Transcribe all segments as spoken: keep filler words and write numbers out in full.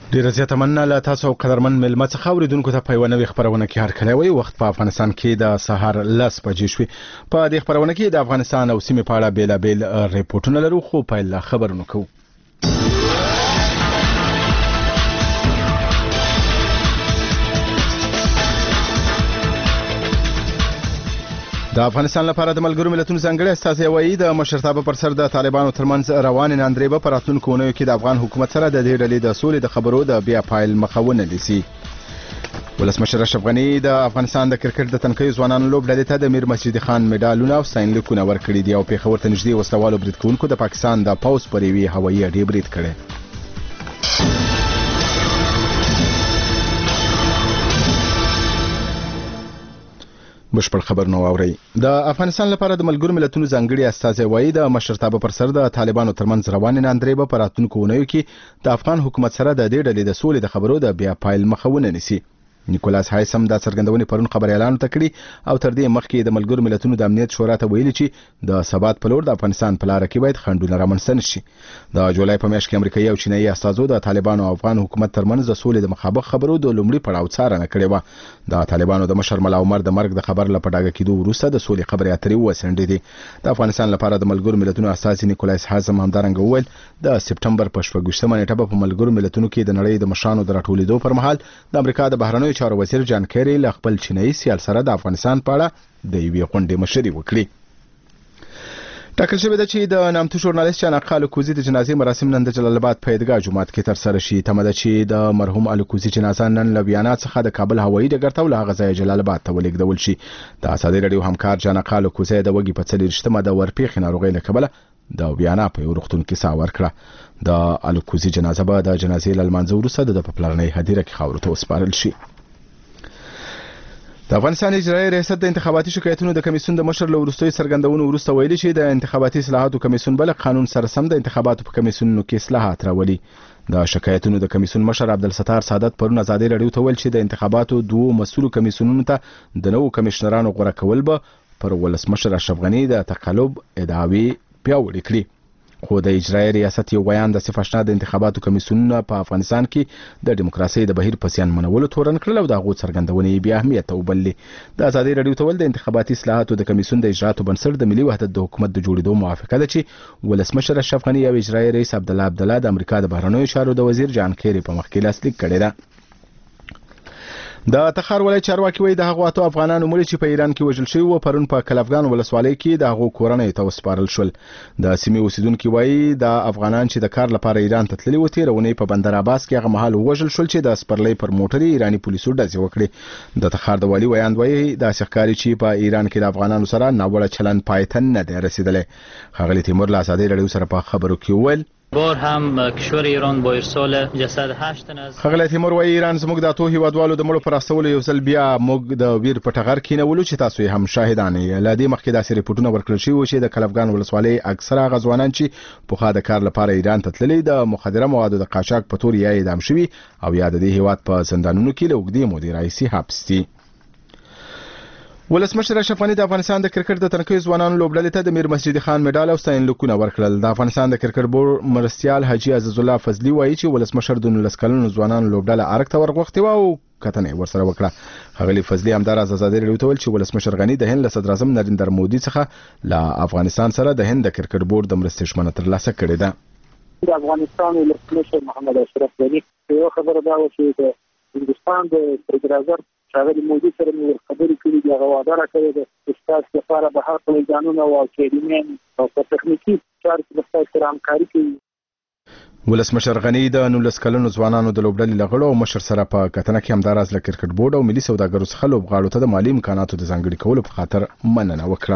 ډیره زیاته مننه له تاسو او قدرمن مېلمه څخه اوریدونکو ته په یوه نوې خپرونه کې هرکلی وایي. وخت په افغانستان کې د سهار لس بجې شوې. په دې خپرونه کې د افغانستان او سیمې په اړه بېلابېل ریپورټونه لرو، خو پیل له خبرونو کوو. د افغانستان لپاره د ملګرو ملتونو ځانګړي استازی وایي د مشرتابه پر سر د طالبانو ترمنځ روانې ناندرۍ به په راتلونکو اونیو کې د افغان حکومت سره د دې ډلې د سولې د خبرو د بیا پایل مخه ونه نیسي. ولسمشر اشرف غني د افغانستان د کرکټ د تنکیو ځوانانو لوبډلې ته د میر مسجد خان میډالونه او ستاینلیکونه ورکړي دي او پېښور ته نږدې وسلوالو برید کوونکو د پاکستان د پوځ پر یوې هوایي اډې برید کړی. بشپړ خبرونه واورئ. د افغانستان لپاره د ملګرو ملتونو ځانګړي استازی وایي د مشرتابه پر سر د طالبانو ترمنځ روانې ناندرۍ به په راتلونکو اونیو کې د افغان حکومت سره د دې ډلې د سولې د خبرو د بیا پایل مخه ونه نیسي. نیکولاس هایسم دا څرګندونې پرون خبر اعلان تکړي او تر دې مخکې د ملګرو ملتونو د امنیت شورا ته ویلي چې د ثبات په لور د افغانستان په لار کې باید خنډونه رامنځته نشي. د جولای په میاشت کې امریکایي او چینایي استازو د طالبانو او افغان حکومت ترمنځ د سولې د مخابخ خبرو د لومړي پړاو څارنه کړې و. د طالبانو د مشر ملا عمر د مرګ د خبر له پډاګه کېدو وروسته د سولې خبرې اترې وسنډې دي. د افغانستان لپاره د ملګرو ملتونو استازي نیکولاس هایسم همدارنګه وویل د سپټمبر په شپږویشتمه نیټه په ملګرو ملتونو کې د نړۍ د مشرانو د راټولېدو پر مهال د امریکا د بهرنیو چارو وزیر جان کیری له خپل چینایي سیال سره د افغانستان په اړه د یوې غونډې مشري وکړي. ټاکل شوې ده چې د نامتو ژورنالیست جانقا الکوزي د جنازې مراسم نن د جلال آباد په عیدګاه جومات کې ترسره شي. تمه ده چې د مرحوم الکوزي جنازه نن له ویانا څخه د کابل هوایي ډګر ته له هغه ځایه جلال آباد ته ولېږدول شي. د ازادي راډیو همکار جانقا الکوزي د وږي په څلېرویشتمه د ورپېښې ناروغۍ له کبله د ویانا په یو روغتون کې ساه ورکړه. د الکوزي جنازه به د جنازې له لمانځه وروسته د په پلرنۍ هدیره کې خاورو ته وسپارل شي. د افغانستان اجرایي ریاست د انتخاباتي شکایتونو د کمیسیون د مشر له وروستۍ څرګندونو وروسته ویلي چې د انتخاباتي اصلاحاتو کمیسیون بل قانون سره سم د انتخاباتو په کمیسیونونو کې اصلاحات راولي. د شکایتونو د کمیسیون مشر عبدالستار سعادت پرون ازادي راډیو ته ویل چې د انتخاباتو دوه مسؤلو کمیسیونونو ته د نوو کمشنرانو غوړه کول به پر ولسمشر اشرف غني د تقلب ادعاوې پیاوړې کړي. خو د اجرایي ریاست یو بیان د صفاشنا د انتخاباتو کمیسیونونه په افغانستان کې د دیموکراسي د بهیر په سیان منولو تورن کړل او د هغو څرګندونې بیا اهمیت وبللې. د ازادي راډیو ته ول د انتخاباتي اصلاحاتو د کمیسیون د اجرااتو بنسټ د ملي وحدت د حکومت د جوړېدو موافقه ده چې ولسمشر اشرف غني او اجرایي رئیس عبدالله عبدالله د امریکا د بهرنیو چارو د وزیر جان کیری په مخ کې لاسلیک کړې ده. د تخار ولایت چارواکي وایي د هغو اتو افغانانو مړي چې په ایران کې وژل شوي وو پرون په کلفګان ولسوالۍ کې د هغو کورنۍ ته وسپارل شول. د سیمې اوسیدونکي وایي د افغانان چې د کار لپاره ایران ته تللي وو تېره اونۍ په بندر عباس کې هغه مهال ووژل شول چې د سپرلۍ پر موټر ایراني پولیسو ډزې وکړې. د تخار د والي ویاند وایي داسې ښکاري چې په ایران کې د افغانانو سره ناوړه چلند پای ته نه دی رسېدلی. ښاغلي تیمور له ازادي راډیو سره په خبرو کې وویل بار هم کشور ایران با ارسال جسد هشت تن از ښاغلی تیمور وایي ایران زموږ د اتو هیوادوالو د مړو پر راستولو یو ځل بیا موږ د ویر په ټغر کېنولو چې تاسو یې هم شاهدان یې. له دې مخکې داسې ریپورټونه ورکړل شوي وو چې د کلفګان ولسوالۍ اکثره هغه ځوانان چې پخوا د کار لپاره ایران ته تللي د مخدره موادو د قاچاق په تور یا اعدام شوي او یا د دې هیواد په زندانونو کې له اوږدې مودې راهیسې حبس دي. ولسمشر اشرف غني د افغانستان د کرکټ د تنکیو ځوانانو لوبډلې ته د میر مسجد خان میډال او ستاینلیکونه ورکړل. د افغانستان د کرکټ بورډ مرستیال حاجي عزیز الله فضلي وایي چې ولسمشر د نولس کلنو ځوانانو لوبډله ارګ ته ورغوښتې وه او کتنه ورسره وکړه. ښاغلي فضلي همداراز ازادي راډیو ته ویل چې ولسمشر غني د هند له صدر اعظم نریندر مودي څخه له افغانستان سره د هند د کرکټ بورډ د مرستې ژمنه ترلاسه کړې ده. د افغانستان ولسمشر محمد اشرف غني یو خبره دا و چې د هندستان د صدر اعظم ښاغلي مودي سره مې خبرې کړې دي. هغه وعده راکړې ده چې ستاسو لپاره به هر میدانونه او اکیډمیان او په تخنیکي چارو کې به ستاسو سره همکاري کوي. ولسمشر غني د نولس کلنو ځوانانو د لوبډلې له غړو او مشر سره په کتنه کې همداراز له کرکټ بورډ او ملي سوداګرو څخه لوبغاړو ته د مالي امکاناتو د ځانګړي کولو په خاطر مننه وکړه.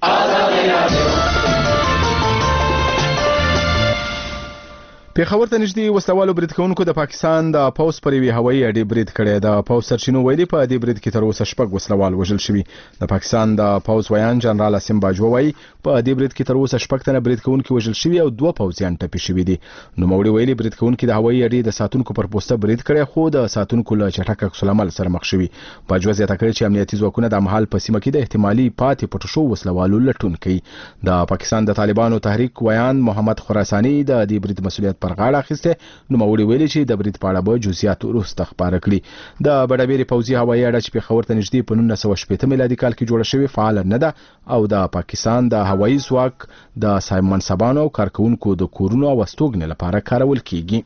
پېښور ته نږدې وسلوالو برید کوونکو د پاکستان د پوځ پر یوې هوایي اډې برید کړی. د پوځ سرچینو ویلي په دې برید کې تر اوسه شپږ وسلوال وژل شوي. د پاکستان د پوځ ویان جنرال اسیم باجوه وایي په دې برید کې تر اوسه شپږ تنه برید کوونکي وژل شوي او دوه پوځیان ټپي شوي دي. نوموړي ویلي برید کوونکي د هوایي اډې د ساتونکو پر پوسټه برید کړی خو د ساتونکو له چټک عکس العمل سره مخ شوي. باجوه زیاته کړې چې امنیتي ځواکونه د مهال په سیمه کې د احتمالي پاتې پټو شو وسلوالو لټون کوي. د پاکستان د طالبانو تحریک ویان محمد خراساني د دې برید مسؤلیت پر غاړه اخیسته. نوموړي ویلي چې د برید په اړه به جزئیات وروسته خپاره کړي. د بډابېرې پوځي هوایي اډه چې پېښور ته نږدې په نولس سوه شپېته میلادي کال کې جوړه شوې فعال نه ده او د پاکستان د هوایي ځواک د منصبانو او کارکونکو د کورونو او استوګنې لپاره کارول کیږي.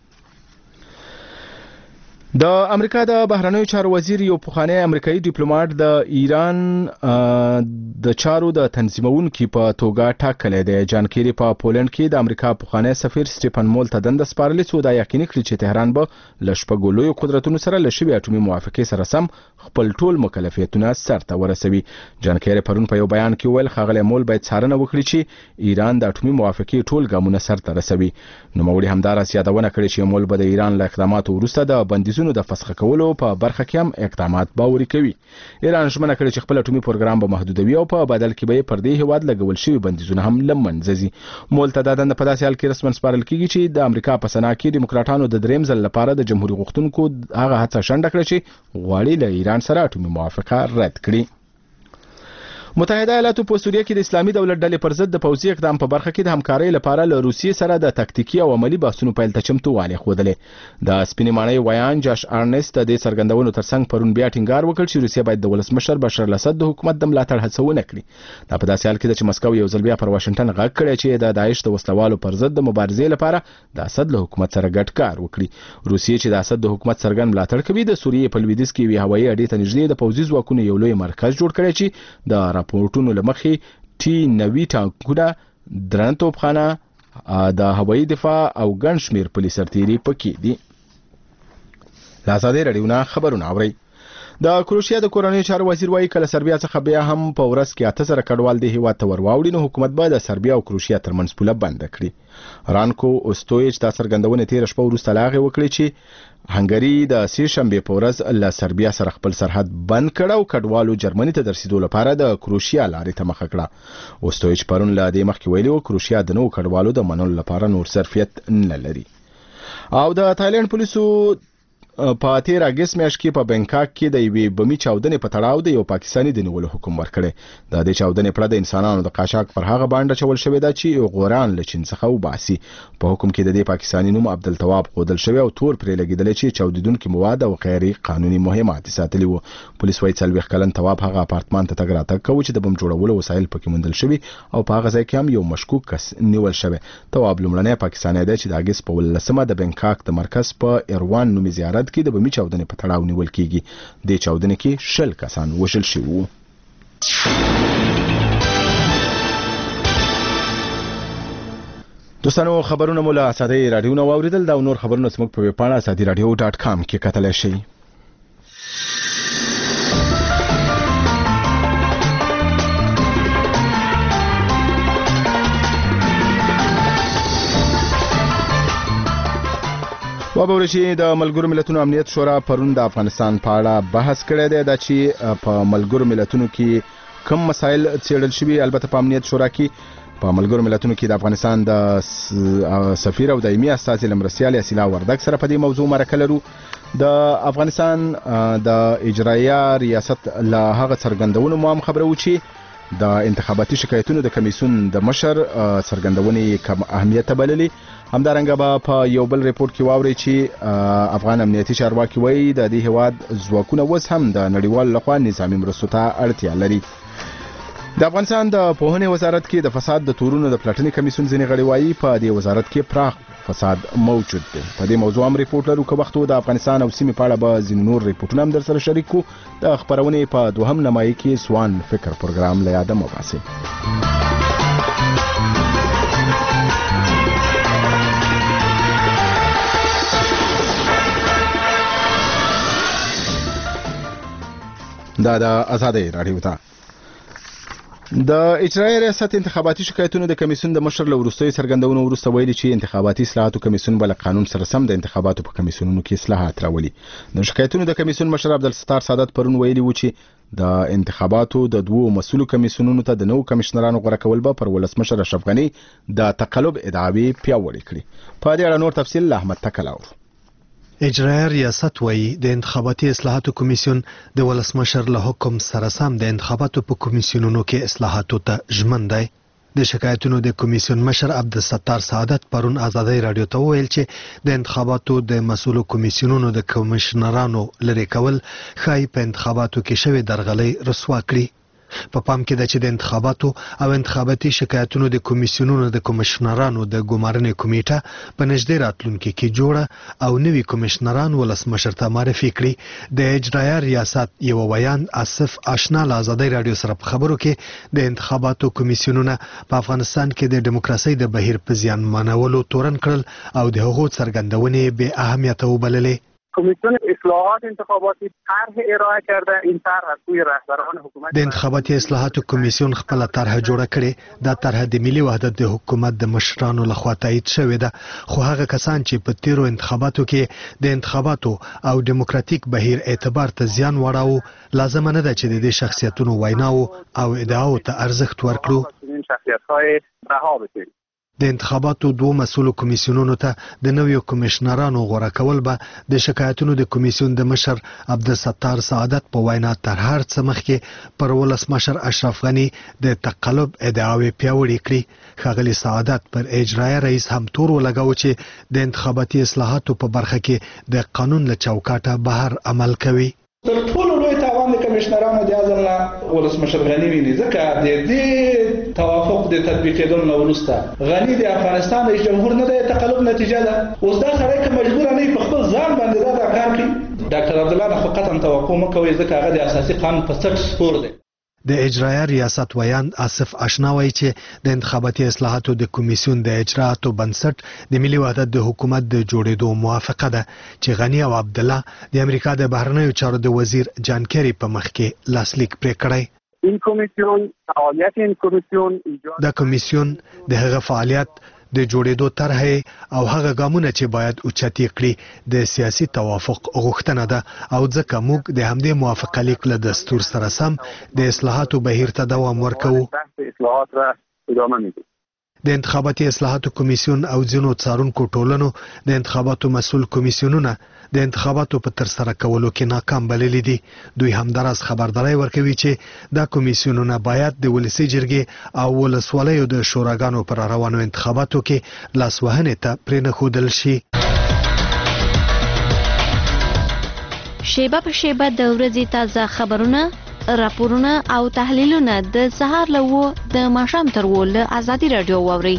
د امریکا د بهرنیو چارو وزیر یو پخوانی امریکایي ډیپلوماټ د ایران د چارو د تنظیمونکو په توګه ټاکلی دی. جان کیری په پولند کې د امریکا پخوانی سفیر سټیفن مول ته دنده سپارلې څو دا یقیني کړي چې تهران به له شپږو لویو قدرتونو سره له شوې اټومي موافقې سره سم خپل ټول مکلفیتونه سرته ورسوي. جان کیری پرون په یو بیان کې ویل ښاغلی مول باید څارنه وکړي چې ایران د اټومي موافقې ټول ګامونه سرته رسوي. نوموړي همداراز یادونه کړې چې مول به د ایران له اقداماتو وروسته د بندیزونو د فسخ کولو په برخه کې هم اقدامات باوري کوي. ایران ژمنه کړې چې خپل اټومي پروګرام به محدودوي او په بدل کې به پر دې هیواد لګول شوی بندیزونه هم له منځه ځي. مول ته د دنده په داسې حال کې رسمن سپارل کیږي چې د امریکا په سنا کې دیموکراټانو د دریم ځل لپاره د جمهوریت غوښتونکو هغه هڅه شنډه کړې چې غواړي له ایران سره اټومي موافقه رد کړي. متحده ایالاتو په سوریه کې د اسلامي دولت ډلې پر ضد د پوځي اقدام په برخه کې د همکارۍ لپاره له روسیې سره د تکتیکي او عملی بحثونو پیل ته چمتووالی ښودلې. د سپینې ماڼۍ ویان جاش ارنست د دې څرګندونو ترڅنګ پرون بیا ټینګار وکړ چې روسیه باید د ولسمشر بشار الاسد د حکومت د ملاتړ هڅه ونه کړي. دا په داسې حال کې ده چې مسکو یو ځل بیا پر واشنگټن غږ کړی چې د داعش د وسلوالو پر ضد د مبارزې لپاره د اسد له حکومت سره ګډ کار وکړي. روسیې چې د اسد د حکومت څرګند ملاتړ کوي د سوریې په لویدیځ کې یوې هوایي اډې ته نږدې د پوځي ځواکونو یو لوی مرکز جوړ کړی چې د راپورټونو له مخې ټي نوي ټانکونه، درن توپخانه، د هوایي دفاع او ګڼ شمېر پولیس سرتیري پکې دي. له ازادۍ راډیو نه خبرونه اورئ. د کروشیا د کورنیو چارو وزیر وايي کله سربیا څخه بیا هم په ورځ کې اته زره کډوال د هیواد ته ورواوړي نو حکومت به د سربیا او کروشیا ترمنځ پوله بند کړي. رانکو اوستویچ دا څرګندونه تیر شپه وروسته لاغې وکړي چې هنګري د سې شنبې په ورځ له سربیا سره خپل سرحد بند کړ او کډوالو جرمني ته درسیدو لپاره د کروشیا لارې ته مخه کړه. اوستویچ پرون له دې مخکې ویلي و کروشیا د نوو کډوالو د منلو لپاره نور ظرفیت نه لري. او د تایلند پولیسو په تیر اگست میاشت کې په بنکاک کې د یوې بمي چاودنې په تړاو د یو پاکستاني د نیولو حکم ورکړی. د دې چاودنې پړه د انسانانو د قاچاق پر هغه باندې چول شوې ده چې غوران له چین څخه وباسي. په حکم کې د دې پاکستاني نوم عبدالتواب ښودل شوی او تور پرې لګېدلی چې چاودیدونکي مواد او غیر قانوني مهمات ساتلي وو. پولیس وايي څلوېښت کلن تواب هغه اپارتمان ته تګ راتګ کوي چې د بم جوړولو وسایل پکې موندل شوي او په هغه ځای کې هم یو مشکوک کس نیول شوی. تواب لومړنی پاکستانی دی چې د اگست په ولسمه د بنکاک د مرکز په ایروان نومي زیارت کې د بمي چاودنې په تړاو نیول کیږي. د چاودنې کې شل کسان وژل شوي وو. دوستانو خبرونه مو له ازادۍ راډیو نه واوریدل. دا نور خبرونه زموږ په ویب پاڼه ازادي راډیو ډاټ کام کې کتلی شئ. وبوري چې د ملګرو ملتونو امنیت شورا پرون د افغانستان په اړه بحث کړی دی. دا چې په ملګرو ملتونو کې کوم مسایل څېړل شوي. البته په امنیت شورا کې په ملګرو ملتونو کې د افغانستان د سفیر او دایمي استازي لمرسیال اسیلا وردګ سره په دې موضوع مرکه لرو. د افغانستان د اجرایه ریاست له هغه څرګندونو مو هم خبرو چې د انتخاباتي شکایتونو د کمیسیون د مشر څرګندونې کم اهمیت بللي. همدارنګه به په یو بل ریپورت کې واوري چې افغان امنیتي چارواکي وایي د دې هیواد ځواکونه اوس هم د نړیوال لخوا نظامي مرستو ته اړتیا لري. د افغانستان د پوهنې وزارت کې د فساد د تورونو د پلټنې کمیسیون ځینې غړي وایي په دې وزارت کې پراخ فساد موجود دی. په دې موضوع هم ریپورت لرو. که وخت د افغانستان او سیمې په اړه به ځینې نور ریپورټونه هم در سره شریک کړو. د خپرونې په دوهم نمایي کې سوان فکر پروګرام له یاده مه باسئ. دا د ازادۍ راډیو ته د اجرایه ریاست انتخاباتي شکایتونو د کمیسیون د مشر له وروستیو څرګندونو وروسته ویلي چې انتخاباتي اصلاحاتو کمیسیون به له قانون سره سم د انتخاباتو په کمیسیونونو کې اصلاحات راولي. د شکایتونو د کمیسیون مشر عبدالستار سادات پرون ویلي و چې د انتخاباتو د دوو مسؤلو کمیسیونونو ته د نوو کمشنرانو غوره کول به پر ولسمشر اشرف غني د تقلب ادعاوې پیاوړې کړي. په دې اړه نور تفصیل له احمد تکل اورو. اجرایه ریاست وایي د انتخاباتي اصلاحاتو کمیسیون د ولسمشر له حکم سره سم د انتخاباتو په کمیسیونونو کې اصلاحاتو ته ژمن دی. د شکایتونو د کمیسیون مشر عبدالستار سعادت پرون آزادۍ رادیو ته وویل چې د انتخاباتو د مسؤلو کمیسیونونو د کمشنرانو لرې کول ښایي په انتخاباتو کې شوې درغلۍ رسوا کړي. په پام کې ده چې د انتخاباتو او انتخاباتي شکایتونو د کمیسیونونو د کمشنرانو د ګمارنې کمیټه په نږدې راتلونکي کې جوړه او نوي کمشنران ولسمشر ته معرفي کړي. د اجرایه ریاست یو ویان آصف آشنا له آزادۍ رادیو سره په خبرو کې د انتخاباتو کمیسیونونه په افغانستان کې د دیموکراسۍ د بهیر په زیانمنولو تورن کړل او د هغو څرګندونې بې اهمیته وبللې. کمیسیون اصلاحات انتخاباتی طرح ارائه کرده. این طرح از سوی رهبران حکومت د انتخاباتي اصلاحاتو کمیسیون خپل طرح جوړه کړې. دا طرح د ملي وحدت د حکومت د مشرانو لخوا تایید شوې ده، خو هغه کسان چې په تیرو انتخاباتو کې د انتخاباتو او دیموکراتیک بهیر اعتبار ته زیان واړاوه، لازم نه ده چې د دې شخصیتونو ویناو او ادعاو ته ارزښت ورکړو. این شخصیت‌های رها بشید. د انتخاباتو دوه مسؤلو کمیسیونونو ته د نویو کمشنرانو غوره کول به د شکایتونو د کمیسیون د مشر عبدالستار سعادت په وینا تر هر څه مخکې پر ولسمشر اشرف غني د تقلب ادعاوې پیاوړې کړي. ښاغلي سعادت پر اجرایه رئیس هم تور ولګاوه چې د انتخاباتي اصلاحاتو په برخه کې د قانون له چوکاټه بهر عمل کوي. تر ټولو لوی تاوان د کمشنرانو د ازل نه ولسمشر غني ویني، ځکه د دې توافق د تطبیقېدو نه وروسته غني د افغانستان رئیس جمهور نه د تقلب نتیجه ده. اوس دا سړی که مجبور نه په خپل ځان باندې دا, دا کار کوي. ډاکټر عبدالله نه خو قطعا توقع مه کوئ، ځکه هغه د اساسي قانون په سټ سپور دی. د اجرایه ریاست ویان آصف آشنا وایي چې د انتخاباتي اصلاحاتو د کمیسیون د اجرااتو بنسټ د ملي وحدت د حکومت د جوړېدو موافقه ده چې غني او عبدالله د امریکا د بهرنیو چارو د وزیر جان کیری په مخ کې لاسلیک پرې کړی. این کمیسیون فعالیت این کمیسیون دا کمیسیون د هغه فعالیت د جوړېدو طرح او هغه ګامونه چې باید اوچتې کړي د سیاسي توافق غوښتنه ده او ځکه موږ د همدې موافقه لیک له دستور سره سم د اصلاحاتو بهیر ته دوام ورکوو. اصلاحات را ادامه میدیم. د انتخاباتي اصلاحاتو کمیسیون او ځینو څارونکو ټولنو د انتخاباتو مسؤل کمیسیونونه د انتخاباتو په ترسره کولو کې ناکام بللي دي. دوی همداراز خبرداری ورکوي چې دا کمیسیونونه باید د ولسي جرګې او ولسوالیو د شوراګانو پر روانو انتخاباتو کې لاسوهنې ته پرېنښودل شي. شیبه په شیبه د ورځې تازه خبرونه، راپورونه او تحلیلونه د سهار له اوه د ماښام تر اوه له ازادي راډیو واورئ.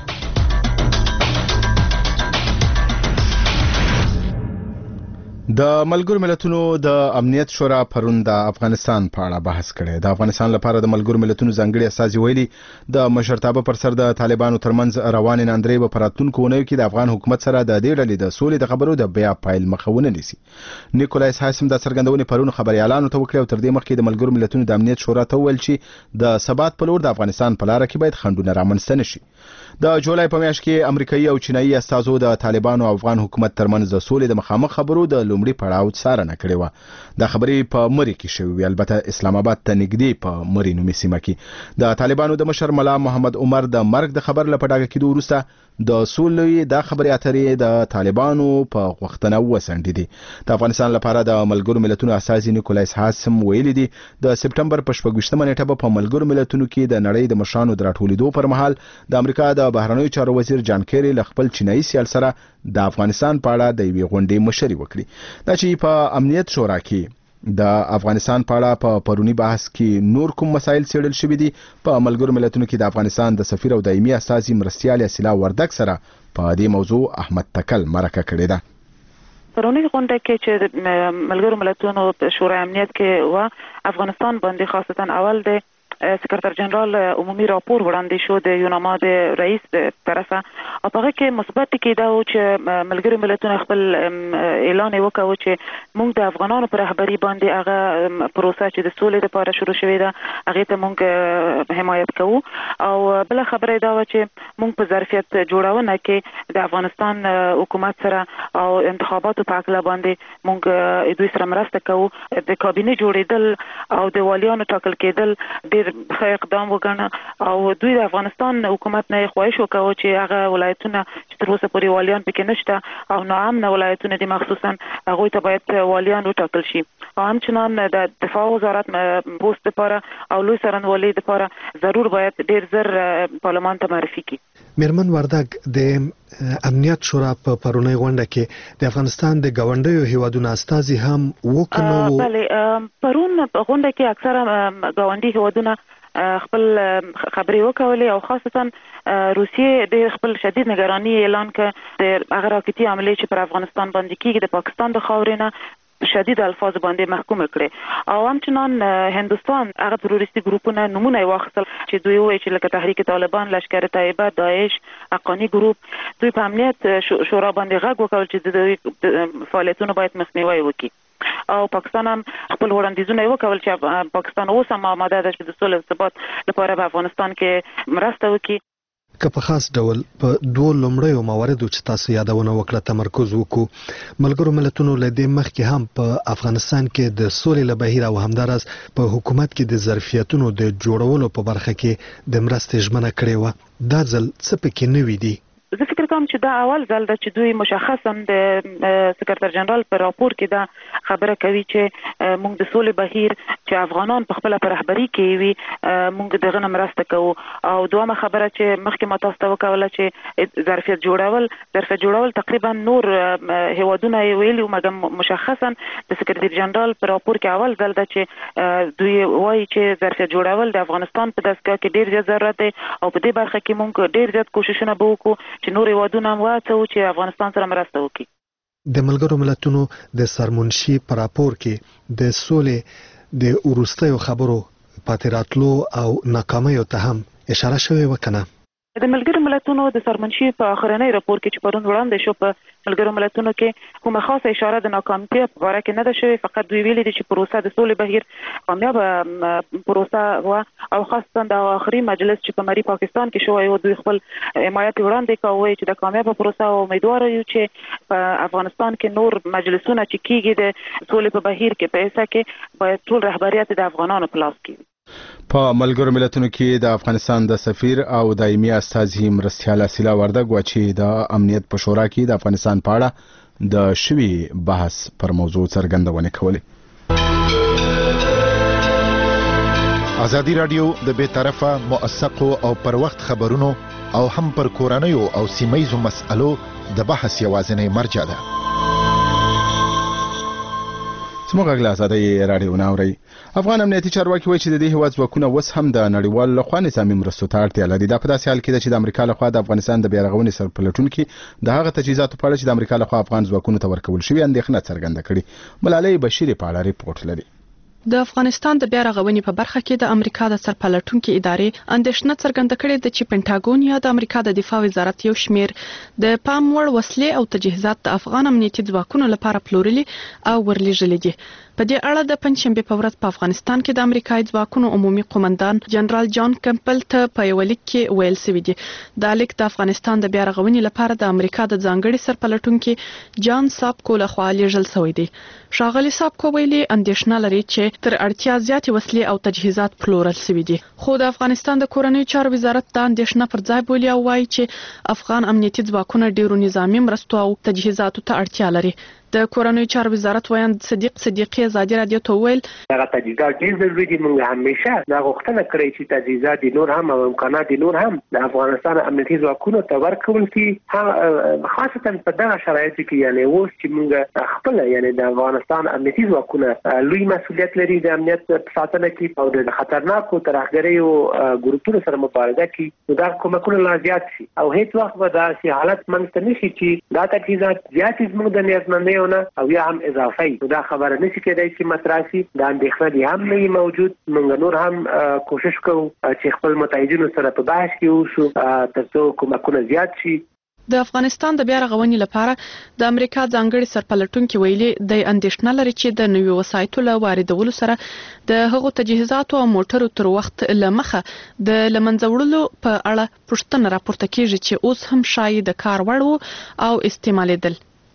د ملګرو ملتونو د امنیت شورا پرون د افغانستان په اړه بحث کړی. د افغانستان لپاره د ملګرو ملتونو ځانګړي استازي ویلي د مشرتابه پر سر د طالبانو ترمنځ روانې ناندرۍ به په راتلونکو اونیو کې د افغان حکومت سره د دې ډلې د سولې د خبرو د بیا پایل مخه ونه نیسي. نیکولایس هاسم د څرګندونې پرون خبريالانو ته وکړه او تر دې مخکې د ملګرو ملتونو د امنیت شورا ته ویل چې د ثبات په لور د افغانستان په لار کې باید خنډونه رامنځته نشي. د جولای په میاشت کې امریکایي او چینایي استازو د طالبانو او افغان حکومت ترمنځ د سولې د مخامخ خبرو د لومړي پړاو څارنه کړې و. دا خبرې په مری کې شوې، البته اسلام آباد ته نږدې په مری نومي سیمه کې. د طالبانو د مشر ملا محمد عمر د مرګ د خبر له پټاګه کېدو وروسته د سولې د خبرې اترې د طالبانو په غوښتنه وسنډې دي. د افغانستان لپاره د ملګرو ملتونو استازي نیکولایس هاسم ویلي دي د سپټمبر په شپږویشتمه نیټه په ملګرو ملتونو کې د نړۍ د مشرانو د راټولېدو پر مهال د امریکا د بهرنیو چارو وزیر جان کیری له خپل چینایي سیال سره د افغانستان په اړه د یوې غونډې مشري وکړي. دا چې په امنیت شورا کې د افغانستان په اړه په پرونی بحث کې نور کوم مسایل څېړل شوي دي. په ملګرو ملتونو کې د افغانستان د سفیر او دایمي استازي مرستیال اسلا وردک سره په دې موضوع احمد تکل مرکه کړې ده. پرونی غونډه کې چې ملګرو ملتونو شورای امنیت کې و افغانستان باندې خاصتا اول د سکرتر جنرال عمومي راپور وړاندې شو د یوناما د رئیس طرفه او په هغه کې مثبت ټکي دا و چې ملګري ملتونه خپل اعلان وکړ چې موږ د افغانانو پر رهبري باندې هغه پروسه چې د سولې لپاره شروع شوې ده هغه ته موږ حمایت کوو او بل خبره دا و چې موږ په ظرفیت جوړونه کې د افغانستان حکومت سره او انتخاباتو په اړه باندې موږ دوی سره مرسته کوو. د کابینه جوړېدل او د والیانو ټاکل کېدل ډېر ښه اقدام وګڼه او دوی د افغانستان حکومت نه خواهش وکاوه چې هغه ولایتونه چې تر اوسه پورې والیان پکې نشته او ناامنه ولایتونه دي مخصوصا هغوی ته باید والیان وټاکل شي او همچنان د دفاع وزارت پوسټ لپاره او لوی څارنوالۍ لپاره ضرور باید ډیر زر پارلمان ته معرفي کړي. میرمن وردګ د امنیت شورا په پرونی غونډه کې د افغانستان د گاونډیو هیوادونو استازي هم وکړو. بله پرون په غونډه کې اکثره گاونډي هیوادونه خپل خبرې وکولې او خاصتا روسیې د خپل شدید نگرانی اعلان کړ د هغه راکټي حملې چې پر افغانستان باندې کېږي د پاکستان د خاورې نه شدید الفاظ باندې محکوم کړي او همچنان هندوستان هغه تروریستي ګروپونه نمونه واخیستل چې دوی وایي چې لکه تحریک طالبان، لشکر طیبه، داعش، حقانی ګروپ دوی په امنیت شورا باندې غږ وکړ چې د دوی فعالیتونو باید مخنیوي وکړي او پاکستان هم خپل وړاندیزونه وکول چې پاکستان اوس هم آماده ده چې د سولې او ثبات لپاره په افغانستان کې مرسته وکړي. که په خاص ډول په دوه لومړیو مواردو چې تاسو یادونه وکړه تمرکز وکړو ملګرو ملتونو له دې مخکې هم په افغانستان کې د سولې له بهیر او همدارس په حکومت کې د ظرفیتونو د جوړولو په برخه کې د مرستې ژمنه کړې وه. دا ځل څه پکې نوي دي؟ زه فکر کوم چې دا اول ځل ده چې دوی مشخصا د سکرتر جنرال په راپور کې دا خبره کوي چې موږ د سولې بهیر چې افغانان په خپل پر رهبری کې وي موږ دغه مرسته کوو او دومره خبره چې مخکې ما تاسو ته وکوله چې ظرفیت جوړول ظرفیت جوړول تقریبا نور هیوادونه ویلي مګر مشخصا د سکرتر جنرال په راپور کې اول ځل ده چې دوی وایي چې ظرفیت جوړول د افغانستان په دستګاه کې ډیر زیات ضرورت دی او په دې برخه کې موږ ډیر زیات کوششونه به وکړو چې نور هیوادونه هم واڅو چې افغانستان سره مرسته وکړي. د ملګرو ملتونو د سرمنشي په راپور کې د سولې د وروستیو خبرو پاتې راتلو او ناکامیو ته هم اشاره شوې وکنه. د ملګرو ملتونو د سرمنشي په اخرنۍ راپور کې چې پرون وړاندې شو په ملګرو ملتونو کې کومه خاصه اشاره د ناکامتیا په اړه کې نه ده شوې، فقط دوی ویلي دي چې پروسه د سولې بهیر کامیاب پروسه و او خاصه د اخري مجلس چې په مری پاکستان کې شوی و دوی خپل حمایت وړاندې کوي چې د کامیاب پروسه او امیدوار یو چې په افغانستان کې نور مجلسونه چې کیږي د سولې په بهیر کې په اساس کې باید ټول رهبریت د افغانانو په لاس کې. په ملګرو ملتونو کې د افغانستان د سفیر او دایمي استازي مرستیال اسیلا وردګ و چې د امنیت په شورا کې د افغانستان په اړه د شوي بحث پر موضوع څرګندونه کوله. ازادي رادیو د بې طرفه موثقو او پر وخت خبرونو او هم پر کورنیو او سیمایي مسألو د بحث یوازینی مرجع ده. زموږ غږ له ازادۍ راډیو ناوري. افغان امنیتي چارواکي وایي چې د دې هیواد ځواکونه اوس هم د نړیوالو لخوا نظامي مرستو ته اړتیا لري. دا په داسې حال کې ده چې د امریکا لخوا د افغانستان د بیارغونې سرپلټونکي د هغه تجهیزاتو په اړه چې د امریکا لخوا افغان ځواکونو ته ورکول شوي اندېښنه څرګنده کړې. ملالۍ بشیر په اړه ریپورت لري. د افغانستان د بیا رغونې په برخه کې د امریکا د سرپلټونکو ادارې اندېښنه څرګنده کړې ده چې پینټاګون یا د امریکا د دفاع وزارت یو شمیر د پام وړ وسلې او تجهیزات د افغان امنیتي ځواکونو لپاره پلورلي او ورلېږلي دي. په دې اړه د پنځشنبه په ورځ په افغانستان کې د امریکایي ځواکونو عمومي قومندان جنرال جان کمپل ته په یو لیک کې ویل شوی دی. دا لیک د افغانستان د بیا رغونې لپاره د امریکا د ځانګړي سرپلټونکو جان سابکو لخوا لیږل شوی دی. ښاغلي سابکو ویلي اندېښنه لري چې تر اړتیا زیاتې وسلې او تجهیزات پلورل شوي دي. خو د افغانستان د کورنیو چارو وزارت دا اندېښنه پر ځای بولي او وایي چې افغان امنیتي ځواکونه ډیرو نظامي مرستو او تجهیزاتو ته اړتیا لري. د کورنیو چارو وزارت ویاند صدیق صدیقی ازادي رادیو ته ویل هغه تجهیزات ډیر ضروري دي. موږ همیشه دا غوښتنه کړې چې تجهیزات نور هم او امکانات نور هم د افغانستان امنیتي ځواکونو ته ورکول شي، خاصتا په دغه شرایطو کې یعنی اوس چې موږ خپل یعنی د افغانستان امنیتي ځواکونه لوی مسؤلیت لري د امنیت په ساتنه کې او د خطرناکو ترهګریو ګروپونو سره مبارزه کې دا کومکونه لا زیات شي او هیڅ وخت به داسې حالت منځته نشي چې دا تجهیزات زیات زموږ د نیازمندۍ او یا هم اضافي. دا خبره نشي کېدای چې متراسي دا اندېښنه دي هم نه موجود. موږ نور هم کوشش کوو چې خپل متحدینو سره په بحث کې اوسو ترڅو کومکونه زیات شي. د افغانستان د بیا رغونې لپاره د امریکا ځانګړي سرپلټونکي ویلي د اندېښنه لري چې د نویو وسایطو له واردولو سره د هغو تجهیزاتو او موټرو تر وخت له مخه د لمنځه وړلو په اړه پوښتنه راپورته کیږي چې اوس هم شاید د کار وړ او استعمالېدل.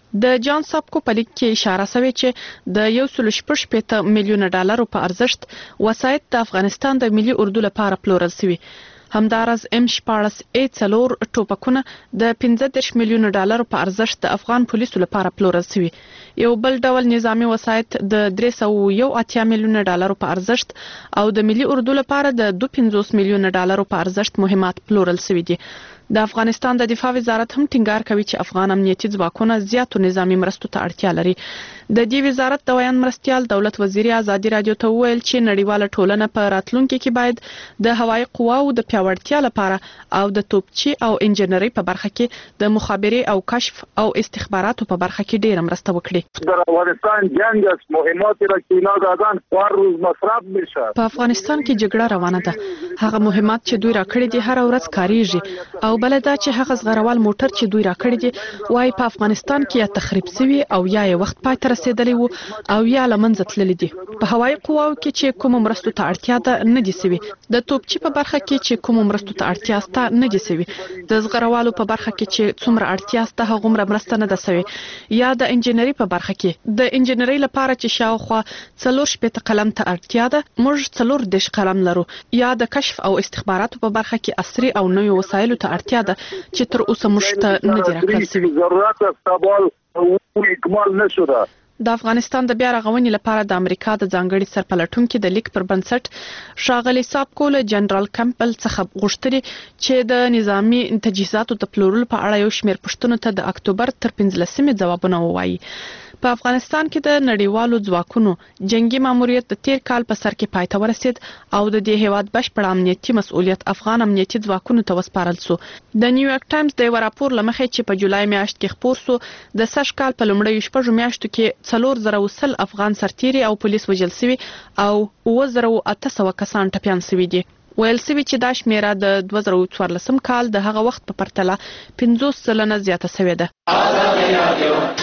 د جان سابکو په لیک کې اشاره شوې چې د یو سل شپږ پېته میلیونه ډالرو په ارزښت وسایط د افغانستان د ملي اردو لپاره پلورل شوي. همدارس ام شپاړس ای څلور ټوپکونه د پنځه دېرش میلیونه ډالرو په ارزښت د افغان پولیسو لپاره پلورل شوي. یو بل ډول نظامی وسایط د درې سوه یو اتیا میلیونه ډالرو په ارزښت او د ملي اردو لپاره د دوه پنځوس میلیونه ډالرو په ارزښت مهمات پلورل شوي دي. د افغانستان د دفاع وزارت هم ټینګار کوي چې افغان امنیتي ځواکونه زیاتو نظامی مرستو ته اړتیا لري. د دې وزارت د ویان مرستيال دولت وزیر ازادي رادیو ته وویل چې نړیواله ټولنه په راتلونکي کې باید د هوایي قواو د پیاوړتیا لپاره او د توپچي او انجنیري په برخه کې د مخابرې او کشف او استخباراتو په برخه کې ډېر مرسته وکړي. در افغانستان جنگ است، مهماتی را که اینا دادن هر روز مصرف میشه. په افغانستان کې جګړه روانه ده. هغه مهمات چې دوی راکړي دي هر ورځ کاریږي او بل دا چې هغه زغروال موټر چې دوی راکړي دي وای په افغانستان کې یا تخریب شوی او یا یې وخت پای ته رسیدلی وو او یا لمنځه تللی دي. په هوایي قواو کې چې کوم مرستو ته اړتیا ده نه دي سوي. د توپچي په برخه کې چې کوم مرستو ته اړتیا سته نه دي سوي. د زغروالو په برخه کې چې څومره اړتیا سته هغه عمر مرسته نه ده سوي. یا د انجنیري په برخه کې د انجنیري لپاره چې شاوخوا څلور شپېته قلم ته اړتیا ده موږ څلور دېرش قلم لرو. یا د کشف او استخباراتو په برخه کې عصري او نوې وسایلو ته اړتیا ده چې تر اوسه موږ ته نه دي راکړل شوي. ضرورت استقبال او اکمال نشده. د افغانستان د بیا رغونې لپاره د امریکا د ځانګړي سرپلټونکو د لیک پر بنسټ ښاغلي سابکو له جنرال کمپل څخه غوښتنې چې د نظامی تجهیزاتو د پلورلو په اړه یو شمېر پوښتنو ته د اکتوبر تر پنځلسمې ځوابونه ووایي. په افغانستان کې د نړیوالو ځواکونو جنگي ماموریت د تیر کال په سر کې پای ته ورسید او د دې هیواد بشپړ امنیتي مسؤلیت افغان امنیتي ځواکونو ته وسپارل شو. د نیویارک ټایمز د یو راپور لمخې چې په جولای میاشت کې خپور شو د سږ کال په لومړیو شپږو میاشتو کې څلور زره وسل افغان سرتیري او پولیس وژل شوي او اووه زره اته سوه کسان ټپیان شوي دي. ویل شوي چې دا شمیره د دوه زره څوارلسم کال د هغه وخت په پرتله پنځوس سلنه زیاته شوې ده.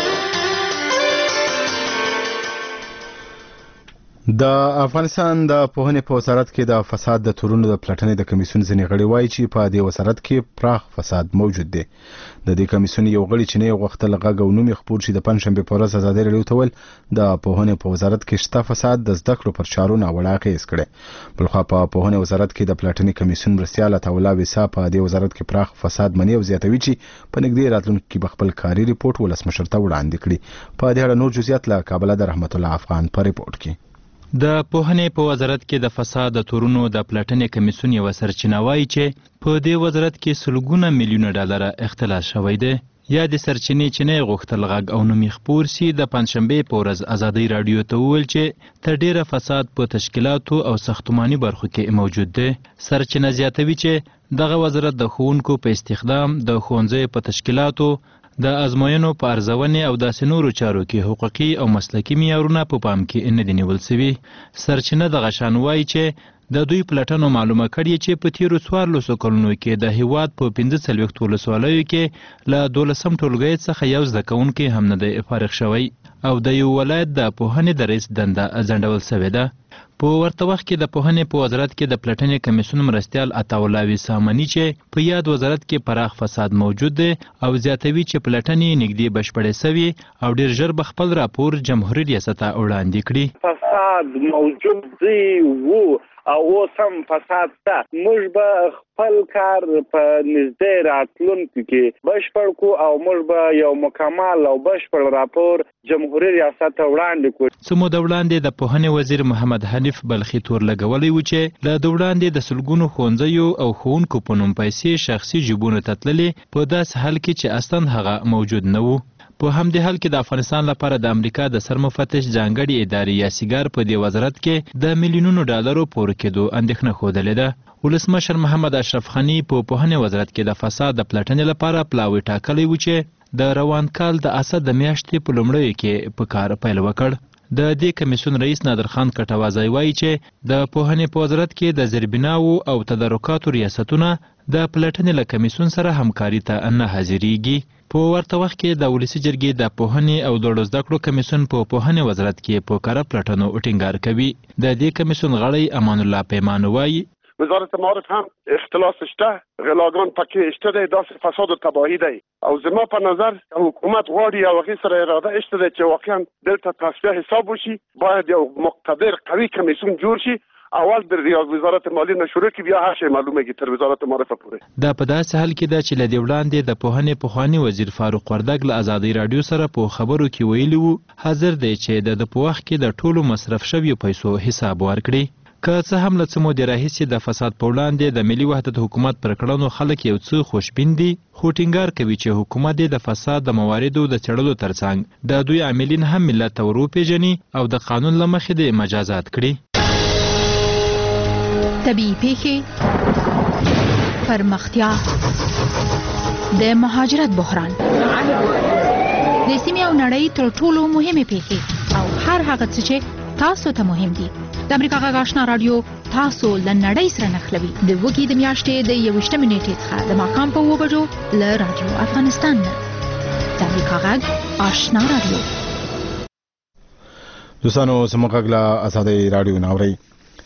د افغانستان د پوهنې په وزارت کې د فساد د تورونو د پلټنې د کمیسیون ځینې غړي وایي چې په دې وزارت کې پراخ فساد موجود دی. د دې کمیسیون یو غړي چې نه غوښتل غږ او نوم خپور شي د پنځشنبه په ورځ ازادي رادیو ته ول د پوهنې په وزارت کې شته فساد د زده کړو پر چارو ناوړه اغېز کړي. بلخوا په پوهنې وزارت کې د پلټنې کمیسیون مرستيال عطاالله ویسا په دې وزارت کې پراخ فساد منی او زیاتوي چې په نږدې راتلونکي کې بخپل کاري ریپورت ولسمشر ته وړاندې کړي. په دې اړه نور جزئیات له کابل د رحمت الله افغان په ریپورت کې. د پوهنې په وزارت کې د فساد د تورونو د پلټنې کمیسیون یو سرچینه وایي چې په دې وزارت کې سلګونه میلیونه ډالر اختلاس شوی دی. یا د سرچینې چې نه غوښتل غږ او نوم خپور سي د پنځشنبه په ورځ ازادي رادیو ته وویل چې تر ډیره فساد په تشکیلاتو او ساختماني برخو کې موجود دی. سرچینه زیاتوي چې دغه وزارت د ښوونکو په استخدام د ښوونځي په تشکیلاتو د ازموینو په ارزونې او داسې نورو چارو کې حقوقي او مسلکي معیارونه په پام کې نه دي نیول شوي. سرچینه دغه شان وایي چې د دوی پلټنو معلومه کړې چې په تیرو څوارلسو کلونو کې د هیواد په پنځه څلوېښت ولسوالیو کې له دولسم ټولګي څخه یو زده کوونکی هم نه دی فارغ شوی او د یو ولایت د پوهنې د رئیس دنده ځنډول شوې ده. په ورته وخت کې د پوهنې په وزارت کې د پلټنې کمیسیون مرستيال عطاالله ویسا مني چې په یاد وزارت کې پراخ فساد موجود دی او زیاتوي چې پلټنې نږدې بشپړې شوي او ډیر ژر به خپل راپور جمهوریت ریاست ته وړاندې کړي. فساد موجود دی وو او اوس هم فساد ته موږ به خپل کار په نږدې راتلونکي کې بشپړ کو او موږ به یو مکمل او بشپړ راپور جمهوریت ریاست ته وړاندې کړو. څه موده وړاندې د پوهنې وزیر محمد حنیف بلخي تور لګولی و چې له وړاندې د سلګونو ښوونځیو او ښوونکو په نوم پیسې شخصي جیبونو ته تللې په داسې حال کې چې اصلا هغه موجود نه و. په همدې حال کې د افغانستان لپاره د امریکا د سرمفتش ځانګړي ادارې یا سیګار په دې وزارت کې د میلیونونو ډالرو پور کېدو اندېښنه ښودلې ده. ولسمشر محمد اشرف غني په پوهنې وزارت کې د فساد د پلټنې لپاره پلاوی ټاکلی و چې د روان کال د اسد د میاشتې په لومړیو کې په کار پیل وکړ. د دې کمیسیون رئیس نادر خان کټوازی وایي چې د پوهنې په وزارت کې د زیربناو او تدارکاتو ریاستونه د پلټنې له کمیسیون سره همکاري ته نه حاضرېږي. په ورته وخت کې د ولسي جرګې د پوهنې او لوړو زده کړو کمیسیون په پوهنې وزارت کې په کاره پلټنو ټینګار کوي. د دې کمیسیون غړی امان الله پیمان وایي وزارت معارف هم اختلاس شته، غلاګان پکې شته دی، داسې فساد او تباهي دی. او زما په نظر حکومت غواړي او هغې سره اراده شته دی چې واقعا دلته تصفیه حساب وشي. باید یو مقتدر قوي کمیسیون جوړ شي. اول د وزارت مالیې نه شروع کی، بیا هر شی معلومه تر وزارت معارف پورې. دا په داسې حال کې ده چې له دې وړاندې د پوهنې پخوانی وزیر فاروق وردګ له ازادي رادیو سره په خبرو کې ویلي وو حاضر دی چې د په وخت کې د ټولو مصرف شویو پیسو حساب ورکړي. که څه هم له څه مودې راهیسې د فساد په وړاندې د ملي وحدت حکومت پر کړنو خلک یو څه خوشبین دي، خو ټینګار کوي چې حکومت د فساد د مواردو د څېړلو ترڅنګ د دوی عاملین هم ملت ته وروپېژني او د قانون له مخې د مجازات کړي. طبیعي پیښې، پرمختیا، د مهاجرت بحران، د سیمې او نړۍ تر ټولو مهمې پیښې او هر هغه څه چې تاسو ته مهم دي. د امریکا غږ آشنا رادیو تاسو له نړۍ سره نښلوي. د وګي د میاشتې د یوویشتمې نیټې څخه د ماښام په اووه بجو له رادیو افغانستان نه. د امریکا غږ آشنا رادیو. دوستانو زموږ غږ له ازادۍ رادیو نه اورئ.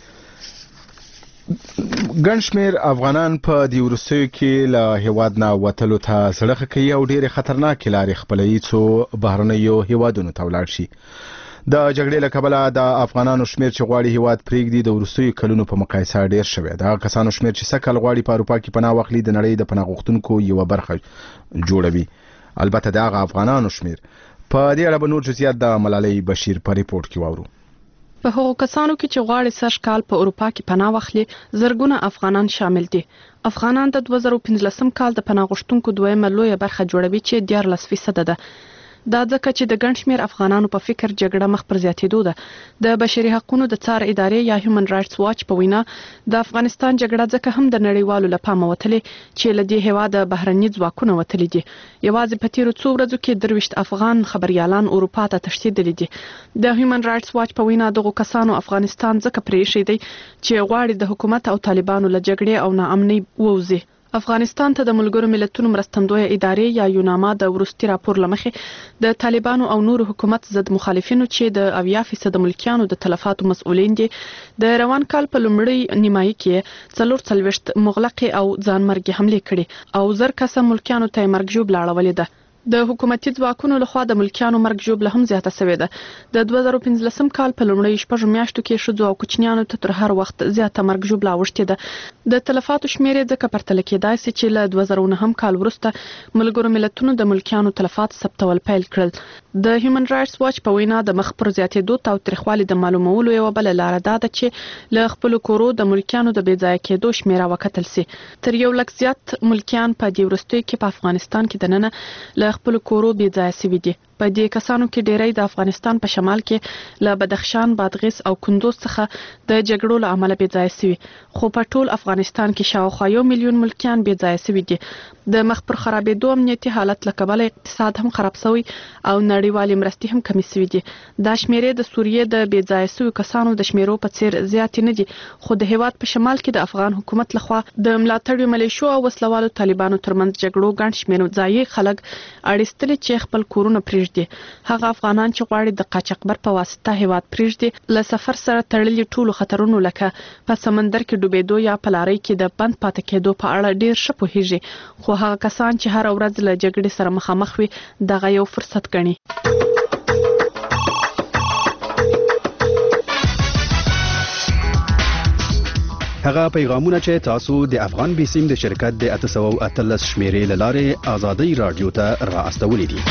ګڼ شمېر افغانان په دې وروستیو کې له هیواد نه وتلو ته زړه ښه کوي او ډېرې خطرناکې لارې خپلوي څو بهرنیو هیوادونو ته ولاړ شي. د جګړې له کبله د افغانانو شمېر چې غواړي هیواد پرېږدي د وروستیو کلونو په مقایسه ډېر شوی. د هغه کسانو شمېر چې سږ کال غواړي په اروپا کې پناه واخلي د نړۍ د پناه غوښتونکو یوه برخه جوړوي. البته د هغه افغانانو شمېر. په دې اړه به نور جزئیات د ملالۍ بشیر په ریپورت کې واورو. په هغو کسانو کې چې غواړي سږ کال په اروپا کې پناه واخلي زرګونه افغانان شامل دي. افغانان د دوه زره پنځلسم کال د پناه غوښتونکو دویمه لویه برخه جوړوي چې دیارلس فیصده ده. دا ځکه چې د ګڼ شمېر افغانانو په فکر جګړه مخ پر زیاتېدو ده. د بشري حقوقو د څار ادارې یا هیومن رائټس واچ په وینا د افغانستان جګړه ځکه هم د نړیوالو له پامه وتلې چې له دې هېواده بهرني ځواکونه وتلي دي. یوازې په تیرو څو ورځو کې درویشت افغان خبریالان اروپا ته تښتېدلي دي. د هیومن رائټس واچ په وینا دغو کسانو افغانستان ځکه پرېښی دی چې غواړي د حکومت او طالبانو له جګړې او ناامنۍ ووځي. افغانستان ته د ملګرو ملتونو مرستندویه ادارې یا یوناما د وروستي راپور لمخې د طالبانو او نورو حکومت ضد مخالفینو چې د اویا فیصد ملکیانو د تلفاتو مسؤلین دي د روان کال په لومړۍ نیمایي کې څلور څلوېښت مغلقې او ځانمرګي حملې کړي او زر کسه ملکیانو ته مرګ ژوبله اړولې ده. د حکومتي ځواکونو لخوا د ملکیانو مرګ ژوبله هم زیاته شوې ده. د دوه زره پنځلسم کال په لومړۍ شپږو میاشتو کې ښځو او کوچنیانو ته تر هر وخت زیاته مرګ ژوبله اوښتې ده. د تلفاتو شمېر یې ځکه پرتله کېدای سي چې له دوه زره نهم کال وروسته ملګرو ملتونو د ملکیانو تلفات ثبتول پیل کړل. د هیومن رائټس واچ په وینا د مخ پر زیاتېدو تاوتریخوالي د معلومولو یوه بله لاره دا ده چې له خپلو کورو د ملکیانو د بې ځایه کېدو شمېره وکتل سي. تر یو لک زیات ملکیان په دې وروستیو کې په افغانستان کې دننه له خپلو کورو بې ځایه سوي دي. په دې کسانو کې ډېری د افغانستان په شمال کې له بدخشان، بادغیس او کندوز څخه د جګړو له امله بې ځایه سوي. خو په ټول افغانستان کې شاوخوا یو میلیون ملکیان بې ځایه سوي دي. د مخ پر خرابېدو امنیتي حالت له کبله اقتصاد هم خراب سوی او نړیوالې مرستې هم کمې سوي دي. دا شمېرې د سوریې د بې ځایه سوي کسانو د شمېرو په څېر زیاتې نه دي، خو د هېواد په شمال کې د افغان حکومت لخوا د ملاتړو ملیشو او وسلوالو طالبانو ترمنځ جګړو ګڼ شمېر ځایي خلک اړیستلي چې خپل کورونه پرېږدي. هغه افغانان چې غواړي د قاچاقبر په واسطه هېواد پرېږدي له سفر سره تړلي ټولو خطرونو لکه په سمندر کې ډوبېدو یا په لارۍ کې د بند پاتې کېدو په اړه ډېر ښه پوهېږي. خو هغه کسان چې هر ورځ له جګړې سره مخامخ وي دغه یو فرصت ګڼي. هغه پیغامونه چې تاسو د افغان بیسیم د شرکت د اته سوه اتلس شمېرې له لارې ازادۍ راډیو ته را استولي دي.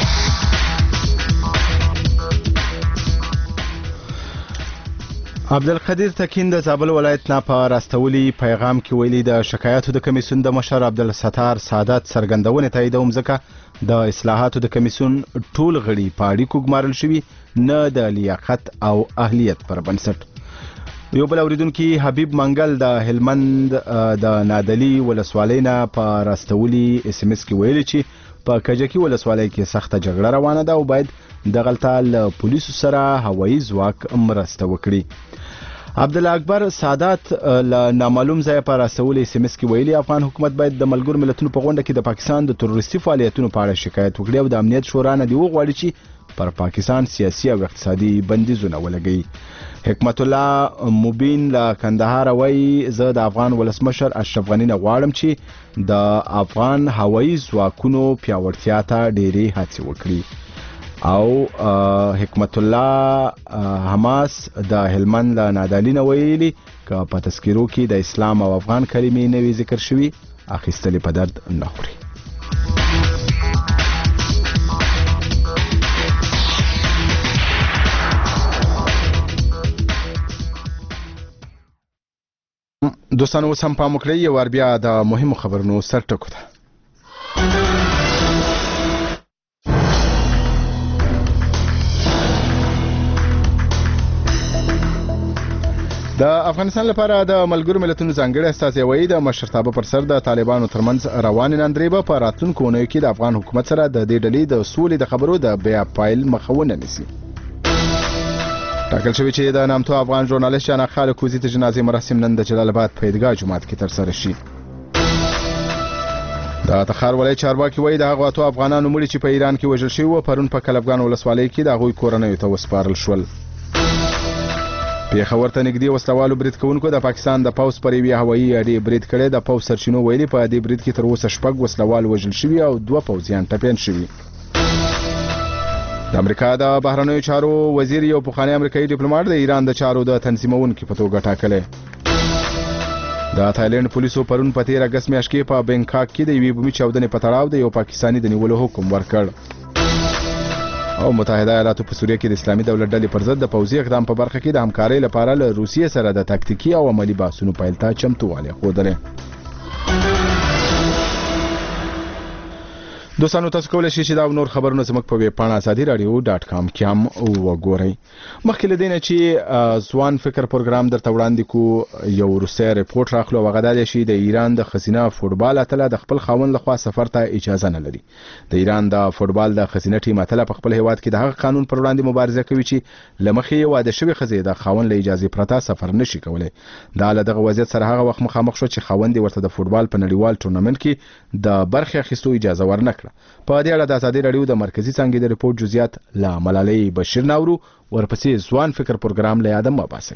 عبدالقدیر تکین د زابل ولایت نه په راستولي پیغام کې ویلي د شکایاتو د کمیسیون د مشر عبدالستار سعادت څرګندونې تاییدوم ځکه د اصلاحاتو د کمیسیون ټول غړي په اړیکو ګمارل شوي، نه د لیاقت او اهلیت پر بنسټ. یو بل اوریدونکي حبیب منګل د هلمند د نادلی ولسوالۍ نه په راستولي اس ام اس کې ویلي چې په کجکي ولسوالۍ کې سخته جګړه روانه ده او باید دغلته له پولیسو سره هوایي ځواک مرسته وکړي. عبدالله اکبر سعادت له نامعلوم ځای په راستولي اس ام اس کې ویلي افغان حکومت باید د ملګرو ملتونو په غونډه کې د پاکستان د تروریستي فعالیتونو په اړه شکایت وکړي او د امنیت شورا نه دې وغواړي چې پر پاکستان سیاسي او اقتصادي بندیزونه ولګوي. حکمت الله مبین له کندهار وایي زه د افغان ولسمشر اشرف غني نه غواړم چې د افغان هوایي ځواکونو پیاوړتیا ته ډېرې هڅې وکړي. او حکمت الله حماس د هلمند له نادالي نه ویلي که په تذکیرو کې د اسلام او افغان کلمې نه وي ذکر شوي اخیستلې په درد نه خوري. دوستانو اوس هم پام وکړئ یو وار بیا د مهمو خبرونو سر ټکو ته. د افغانستان لپاره د ملګرو ملتونو ځانګړي استازی وایي د مشرتابه پر سر د طالبانو ترمنځ روانې ناندرۍ په راتلونکو اونیو کې د افغان حکومت سره د دې ډلې د سولې د خبرو د بیا پایل مخه ونه نیسي. ټاکل شوی چې د نامتو افغان ژورنالیست جان خالد کوزي ته جنازې مراسم نن د جلال آباد په عیدګاه جومات کې ترسره شي. د تخار ولایت چارواکي وایي د هغو اتو افغانانو مړي چې په ایران کې وژل شوي وو پرون په کلبګان ولسوالۍ کې د هغوی کورنیو ته وسپارل شول. پیښور ته نږدې وسلوالو برید کوونکو د پاکستان د پوځ پر یوې هوایي اډې برید کړی. د پوځ سرچینو ویلي په دې برید کې تر اوسه شپږ وسلوال وژل شوي او دوه پوځیان ټپیان شوي. د امریکا د بهرنیو چارو وزیر یو پخوانی امریکایي ډیپلوماټ د ایران د چارو د تنظیمونکو په توګه ټاکلی. د تایلند پولیسو پرون په تیر اګست میاشت کې په بنکاک کې د یوې بومي چاودنې په تړاو د یو پاکستاني د نیولو حکم ورکړ. او متحده ایالاتو په سوریه کې د اسلامي دولت ډلې پر ضد د پوځي اقدام په برخه کې د همکارۍ لپاره له روسیې سره د تاکتیکي او عملي بحثونو پیل ته چمتووالی ښودلی. دوستانو تاسو کولی شئ چې دا نور خبرونه زموږ په ویب پاڼه ازادي راډیو ډاټ کام کې هم وګورئ. مخکې له دې نه چې ځوان فکر پروګرام درته وړاندې کو یو وروستی رپورټ راخلو او هغه دا دی چې د ایران د ښځینه فوټبال اتله د خپل خاوند لخوا سفر ته اجازه نه لري. د ایران د فوټبال د ښځینه ټیم اتله په خپل هیواد کې د هغه قانون پر وړاندې مبارزه کوي چې له مخې یې واده شوې ښځې د خاوند له اجازې پرته سفر نشي کولی. دا له دغه وضعیت سره هغه وخت مخامخ شو چې خاوند یې ورته د فوټبال په نړیوال ټورنمنټ کې د برخې اخیستو اجازه ورنه کړه. په دې اړه د ازادي راډیو د مرکزی څانګې د رپورټ جزئیات له ملالۍ بشیر ناورو ورپسې ځوان فکر پروګرام له یاده مه باسئ.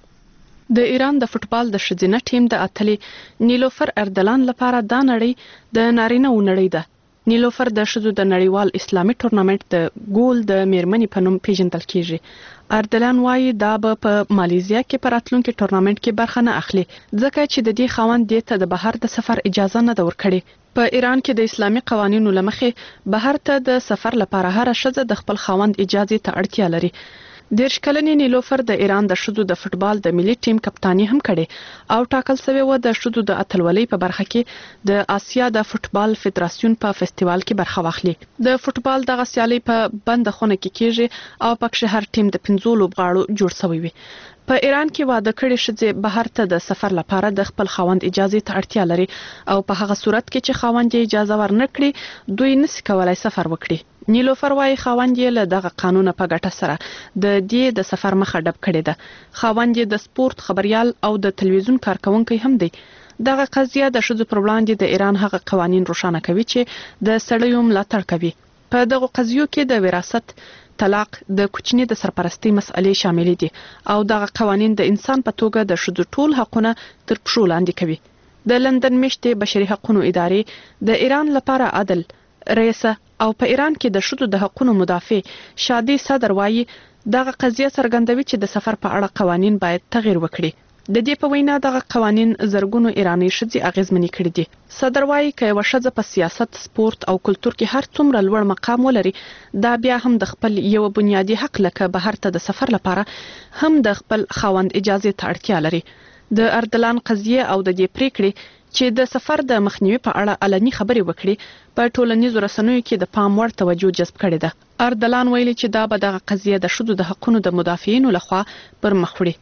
د ایران د فوټبال د ښځینه ټیم د اتلې نیلوفر اردلان لپاره دا نړۍ د نارینه و نړۍ ده. نیلوفر د ښځو د نړیوال اسلامي ټورنمنټ د ګول د میرمنې په نوم پیژندل کیږي. اردلان وایي دا به په مالیزیا کې په راتلونکي ټورنمنټ کې برخه نه اخلي ځکه چې د دې خاوند دې ته د بهر د سفر اجازه نه ده ورکړې. په ایران کې د اسلامي قوانینو له مخې بهر ته د سفر لپاره هر ښځه د خپل خاوند اجازه ته اړتیا لري. دیرش کلنې نیلوفر د ایران د ښځو د فوټبال د ملي ټیم کپتانی هم کړي او ټاکل شوی و د ښځو د اتلولۍ په برخه کې د آسیا د فوټبال فدراسیون په فستیوال کې برخه واخلي. د فوټبال دغه سیالي په بند خونه کې کیږي او پکې هر ټیم د پنځو لوبغاړو جوړ شوی وي. په ایران کې واده کړي ښځې بهر ته د سفر لپاره د خپل خاوند اجازه ته اړتیا لري او په هغه صورت کې چې خاوند یې اجازه ورنکړي دوی نشي کولای سفر وکړي. نیلوفر وايي خاوند یې له دغه قانون په ګټه سره د دې د سفر مخه ډب کړي ده. خاوند یې د سپورت خبريال او د تلویزیون کارکونکي هم دی. دغه قضیه د ښځو پر وړاندې د ایران هغه قوانین روښانه کوي چې د سړیو ملاتړ کوي. په دغه قضیو کې د وراثت، طلاق، د کوچني د سرپرستی مسئلې شامل دي او دغه قوانین د انسان په توګه د ښځو ټول حقونه تر پښو لاندې کوي. د لندن میشتې بشري حقوقو ادارې د ایران لپاره عدل رئیسه او په ایران کې د ښځو د حقوقو مدافع شادي صدر وایي دغه قضیه څرګندوي چې د سفر په اړه قوانین باید تغییر وکړي. د دې په وینا دغه قوانین زرګونو ایرانی ښځې اغیزمنې کړې دي. صدر وایي که یوه ښځه په سیاست، سپورت او کلتور کې هر څومره لوړ مقام ولري دا بیا هم د خپل یو بنیادی حق لکه بهر ته د سفر لپاره هم د خپل خاوند اجازه ته اړتیا لري. د اردلان قضیه او د دې پریکړې چې د سفر د مخنیوي په اړه علني خبرې وکړي په ټولنیزو رسنیو کې د پام وړ توجه جذب کړې ده. اردلان ویلي چې دا به دغه قضیه د ښځو د حقوقو د مدافعینو لخوا پر مخ وړي.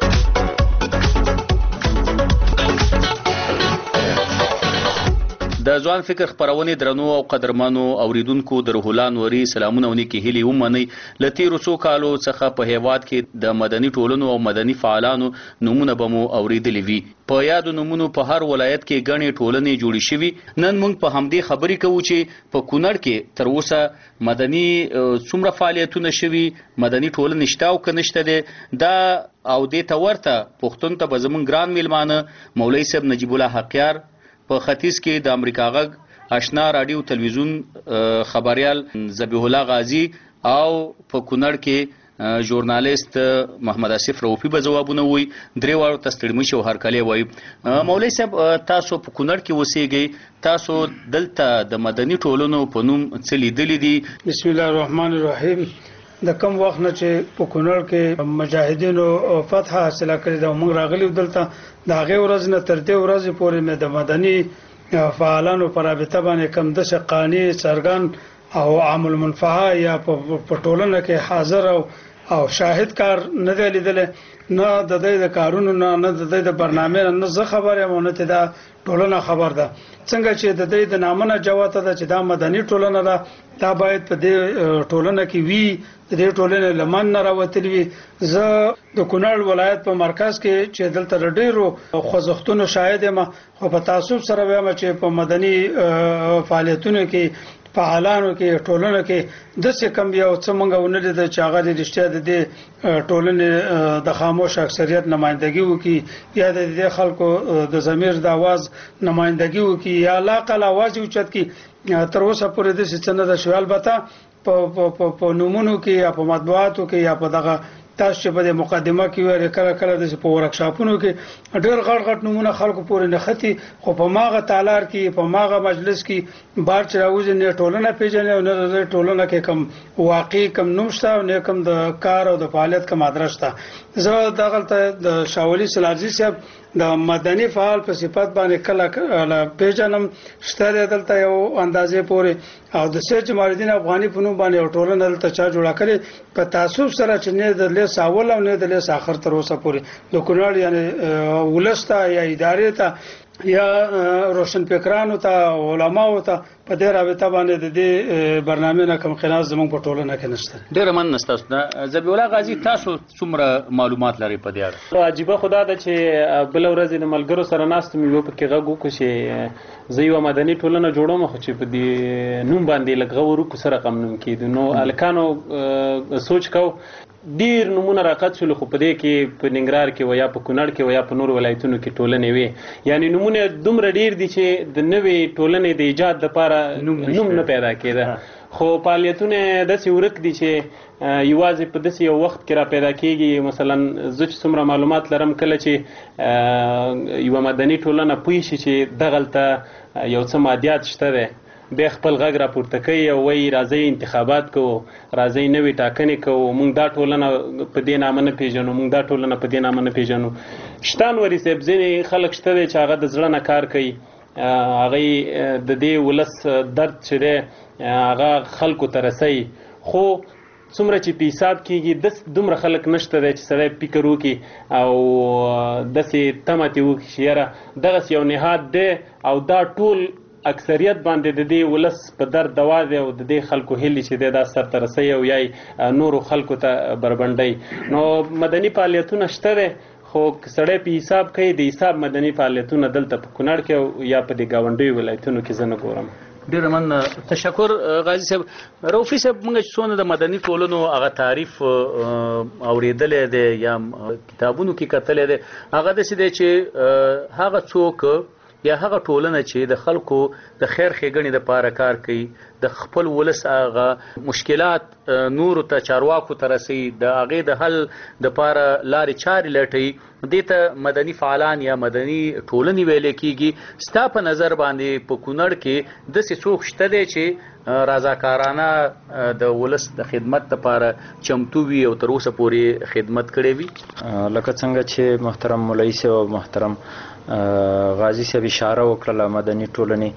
د د ځوان فکر خپرونې درنو او قدرمنو اوریدونکو د روح الله نوري سلامونه ونی کې هلي ومني لتی رسو کالو څخه په هیواد کې د مدني ټولنو او مدني فعالانو نمونه بمو اوریدلی وی په یادو نمونو په هر ولایت کې غني ټولنې جوړې شوي نن موږ په همدې خبرې کوو چې په کونړ کې تر اوسه مدني څومره فعالیتونه شوي مدني ټولنې شته او کنيشته ده دا او دې ته ورته پښتون ته به زمونږ ګران میلمانه مولوي صاحب نجیب الله حقیار په ختیځ کې د امریکا غږ آشنا رادیو تلویزیون خبريال ذبیح الله غازی او په کونړ کې ژورنالیست محمد اسف روفي به جوابونه وي درې واړو تستړمي شو هر کله وي مولوي صاحب تاسو په کونړ کې اوسېږئ تاسو دلته د مدني ټولنو په نوم څه لیدلي دي بسم الله الرحمن الرحیم د کم وخت نه چې په کونړ کې مجاهدینو فتح حاصله کړې ده موږ راغلي دلته د هغې ورځ نه تر دې ورځې پورې مې د مدني فعالانو په رابطه باندې کم داسې قانع څرګند او عام المنفعه یا په ټولنه کې حاضر او او شاهد کار نه دی لیدلی نه د دې د کارونو نه نه د دې د برنامه نه زه خبر یم نه ته دا ټولنه خبر ده څنګه چې د دې د نامنه جواته ده چې دا مدني ټولنه ده دا باید په دې ټولنه کې وی د دې ټولنې لمن نه راوتلی وي زه د کونړ ولایت په مرکز کې چې دلته ډېرو خوځښتونو شاهد یم خو په تعصب سره وایم چې په مدني فعالیتونو کې فعالانو کې ټولنه کې د څه کم یو څه مونږ ونلې د چاغه د رښتیا د دې ټولنې د خاموش اکثریت نمائندګي وکي یا د دې خلکو د ضمیر د आवाज نمائندګي وکي یا لا قل आवाज اوچت کی تر اوسه پورې د څه نه د شوال بتا په په نمونو کې یا په مطبوعاتو کې یا په دغه تاسو چې په مقدمه کې وره کله کله د په ورکشاپونو کې ډېر غړ غړ نمونه خلکو پورې نه ختی خو په ماغه تالار کې په ماغه مجلس کې بار چې راوځي نه ټولنه پیژنې او نه ټولنه کې کم واقعي کم نومشته او نه کم د کار او د فعالیت کم ادرسته زه دغلته د شاولي سلارزي صاحب د مدني فعال په صفت باندې کله پیژنم شته دلته یو اندازې پورې او د سید جمالدین افغاني په نوم باندې ټولنه دلته چا جوړه کړي په تعصب سره چې نه د لیس اول او نه د لیس اخر تر اوسه پورې د کونړ یعنی ولسته یا ادارې ته یا روشن فکرانو ته علماو ته په دې رابطه باندې د دې برنامه نه کوم خلاص زموږ په ټولنه کې نشته ډېر من نستاسو ذبیح الله غازی تاسو څومره معلومات لري په دې اړه عجیبه خدا ده چې بل ورځ د ملګرو سره ناستم یو په کې غږ وکړو چې زه یو مدني ټولنه جوړوم خو چې په دې نوم باندې لږ غوړو کو سره کم نوم کېدو نو الکانو سوچ کو ډیر نمونه راقت شول خو په دې کې په ننګرهار کې ویا په کونړ کې ویا په نور ولایتونو کې ټولنې وي یعنی نمونه دومره ډیر دي چې د نوې ټولنې د ایجاد لپاره نوم نه پیدا کېده خو فعالیتونه داسې ورک دي چې یوازې په داسې یو وخت کې را پیدا کېږي مثلا زه چې څومره معلومات لرم کله چې یوه مدني ټولنه پوه شي چې دغلته یو څه مادیات شته دی بیا خپل غږ راپورته کوي او وایي راځئ انتخابات کوو راځئ نوې ټاکنې کوو موږ دا ټولنه په دې نامه نه پېژنو موږ دا ټولنه په دې نامه نه پېژنو شته نورې صاحب ځینې خلک شته دی چې هغه د زړه نه کار کوي هغوی د دې ولس درد چې دی هغه خلکو ته رسوي خو څومره چې په حساب کېږي دس دومره خلک نشته دی چې سړی فکر وکړي او داسې تمه ترې وکړي چې یاره دغسې یو نهاد دی او دا ټول اکثریت باندې د دې ولس په درد دوا دی او د دې خلکو هیلې چې دی دا سرته رسوي او یا نورو خلکو ته بربنډوي نو مدني فعالیتونه شته دی خو سړی په حساب کوي د حساب مدني فعالیتونه دلته په کونړ کې یا په دې ګاونډیو ولایتونو کې زه نه ګورم ډېر من تشکر غازی صاحب روفي صاحب موږ چې څونه د مدني ټولنو هغه تعریف اورېدلی دی یا کتابونو کې کتلی دی هغه داسې دی چې هغه څوک یا هغه ټولنه چې د خلکو د خیر ښېګڼې دپاره کار کوي د خپل ولس هغه مشکلات نورو ته چارواکو ته رسوي د هغې د حل دپاره لارې چارې لټوي دې ته مدني فعالان یا مدني ټولنې ویلی کېږي ستا په نظر باندې په کونړ کې داسې څوک شته دی چې رضاکارانه د ولس د خدمت دپاره چمتو وي او تر اوسه پورې خدمت کړی وي لکه څنګه چې محترم مولوي صاحب او محترم غازی صاحب اشاره وکړه مدني ټولنې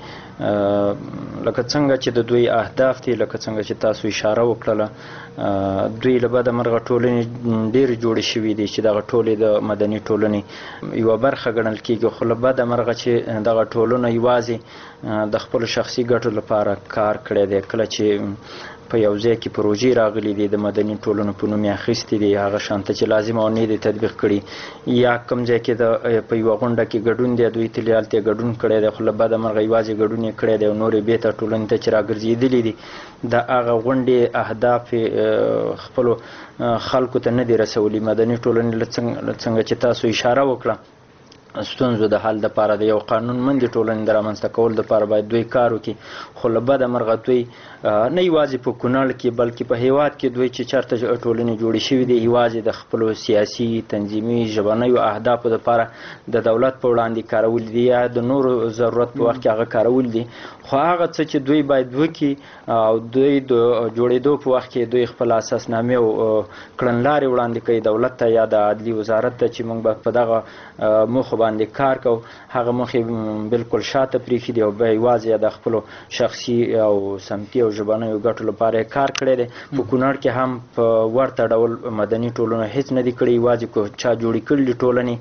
لکه څنګه چې د دوی اهداف دي لکه څنګه چې تاسو اشاره وکړه دوی له بده مرغه ټولنې ډېر جوړې شوې دي چې دغه ټولې د مدني ټولنې یوه برخه ګڼل کېږي خو له بده مرغه چې دغه ټولنه یوازې د خپلو شخصي ګټو لپاره کار کړی دی کله چې په یو ځای کې پروژې راغلي دي د مدني ټولنو په نوم یې اخیستې دي هغه شانته چې لازم او نه دي تطبیق کړي یا کوم ځای کې د په یوه غونډه کې ګډون دی دوی تلې هلته یې ګډون کړی دی خو له بده مرغه یوازې ګډون یې کړی دی او نور یې بېرته ټولنې ته چې راګرځېدلي دي د هغه غونډې اهداف خپلو خلکو ته نه دي رسولي مدني ټولنې څنګه چې تاسو اشاره وکړه ستونزو د حل دپاره د یو قانونمندې ټولنې د رامنځته کولو دپاره باید دوی کار وکړي خو له بده مرغه دوی نه یوازې په کونړ کې بلکې په هیواد کې دوی چې چېرته ټولنې جوړې شوي دي یوازې د خپلو سیاسي تنظیمي ژبنیو اهدافو دپاره د دولت په وړاندې کارول دي یا د نورو ضرورت په وخت کې هغه کارول دي خو هغه څه چې دوی باید وکړي او دوی د جوړېدو په وخت کې دوی خپل اساسنامې او کړنلارې وړاندې کوي دولت ته یا د عدلي وزارت ته چې موږ به په دغه موخو باندې کار کوو هغه موخې بالکل شاته پرېښي دي او بیا یوازې د خپلو شخصي او سمتي او ژبنیو ګټو لپاره یې کار کړی دی په کونړ کې هم په ورته ډول مدني ټولنو هېڅ نه دي کړي یوازې کو چا جوړې کړي ټولنې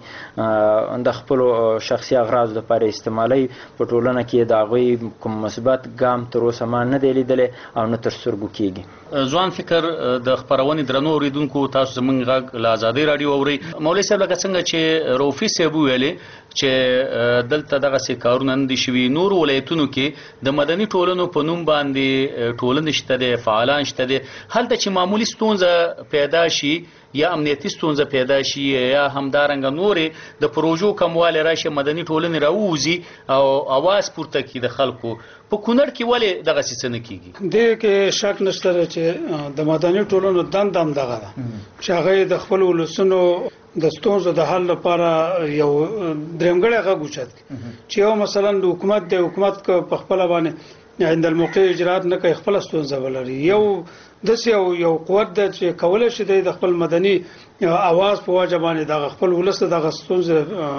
د خپلو شخصي اغراضو لپاره استعمالوي په ټولنه کې د هغوی کوم مثبت ګام تر اوسه ما نه دی لیدلی او نه تر سترګو کېږي ځوان فکر د خپرونې درنو اورېدونکو تاسو زموږ غږ له ازادۍ راډیو اورئ مولوي صاحب لکه څنګه چې روفي صاحب وویلې چې دلته دغسې کارونه نه دي شوي نورو ولایتونو کې د مدني ټولنو په نوم باندې ټولنې شته دی فعالان شته دی هلته چې معمولي ستونزه پیدا شي یا امنیتي ستونزه پیدا شي یا همدارنګه نورې د پروژو کموالی راشي مدني ټولنې راووځي او اواز پورته کړي د خلکو په کونړ کې ولې دغسې څه نه کېږي دې کې شک نشته چې د مدني ټولنو دنده هم دغه ده چې هغه د خپل ولسونو د ستونزو د حل لپاره یو درېمګړی غږ اوچت کړي چې یو مثلا د حکومت د حکومت په خپله باندې عند الموقع اجرات نه کوي خپله ستونزه ولري یو داسې یو یو قوت ده چې کولی شي د خپل مدني اواز په وجه باندې دغه خپل ولس دغه ستونزه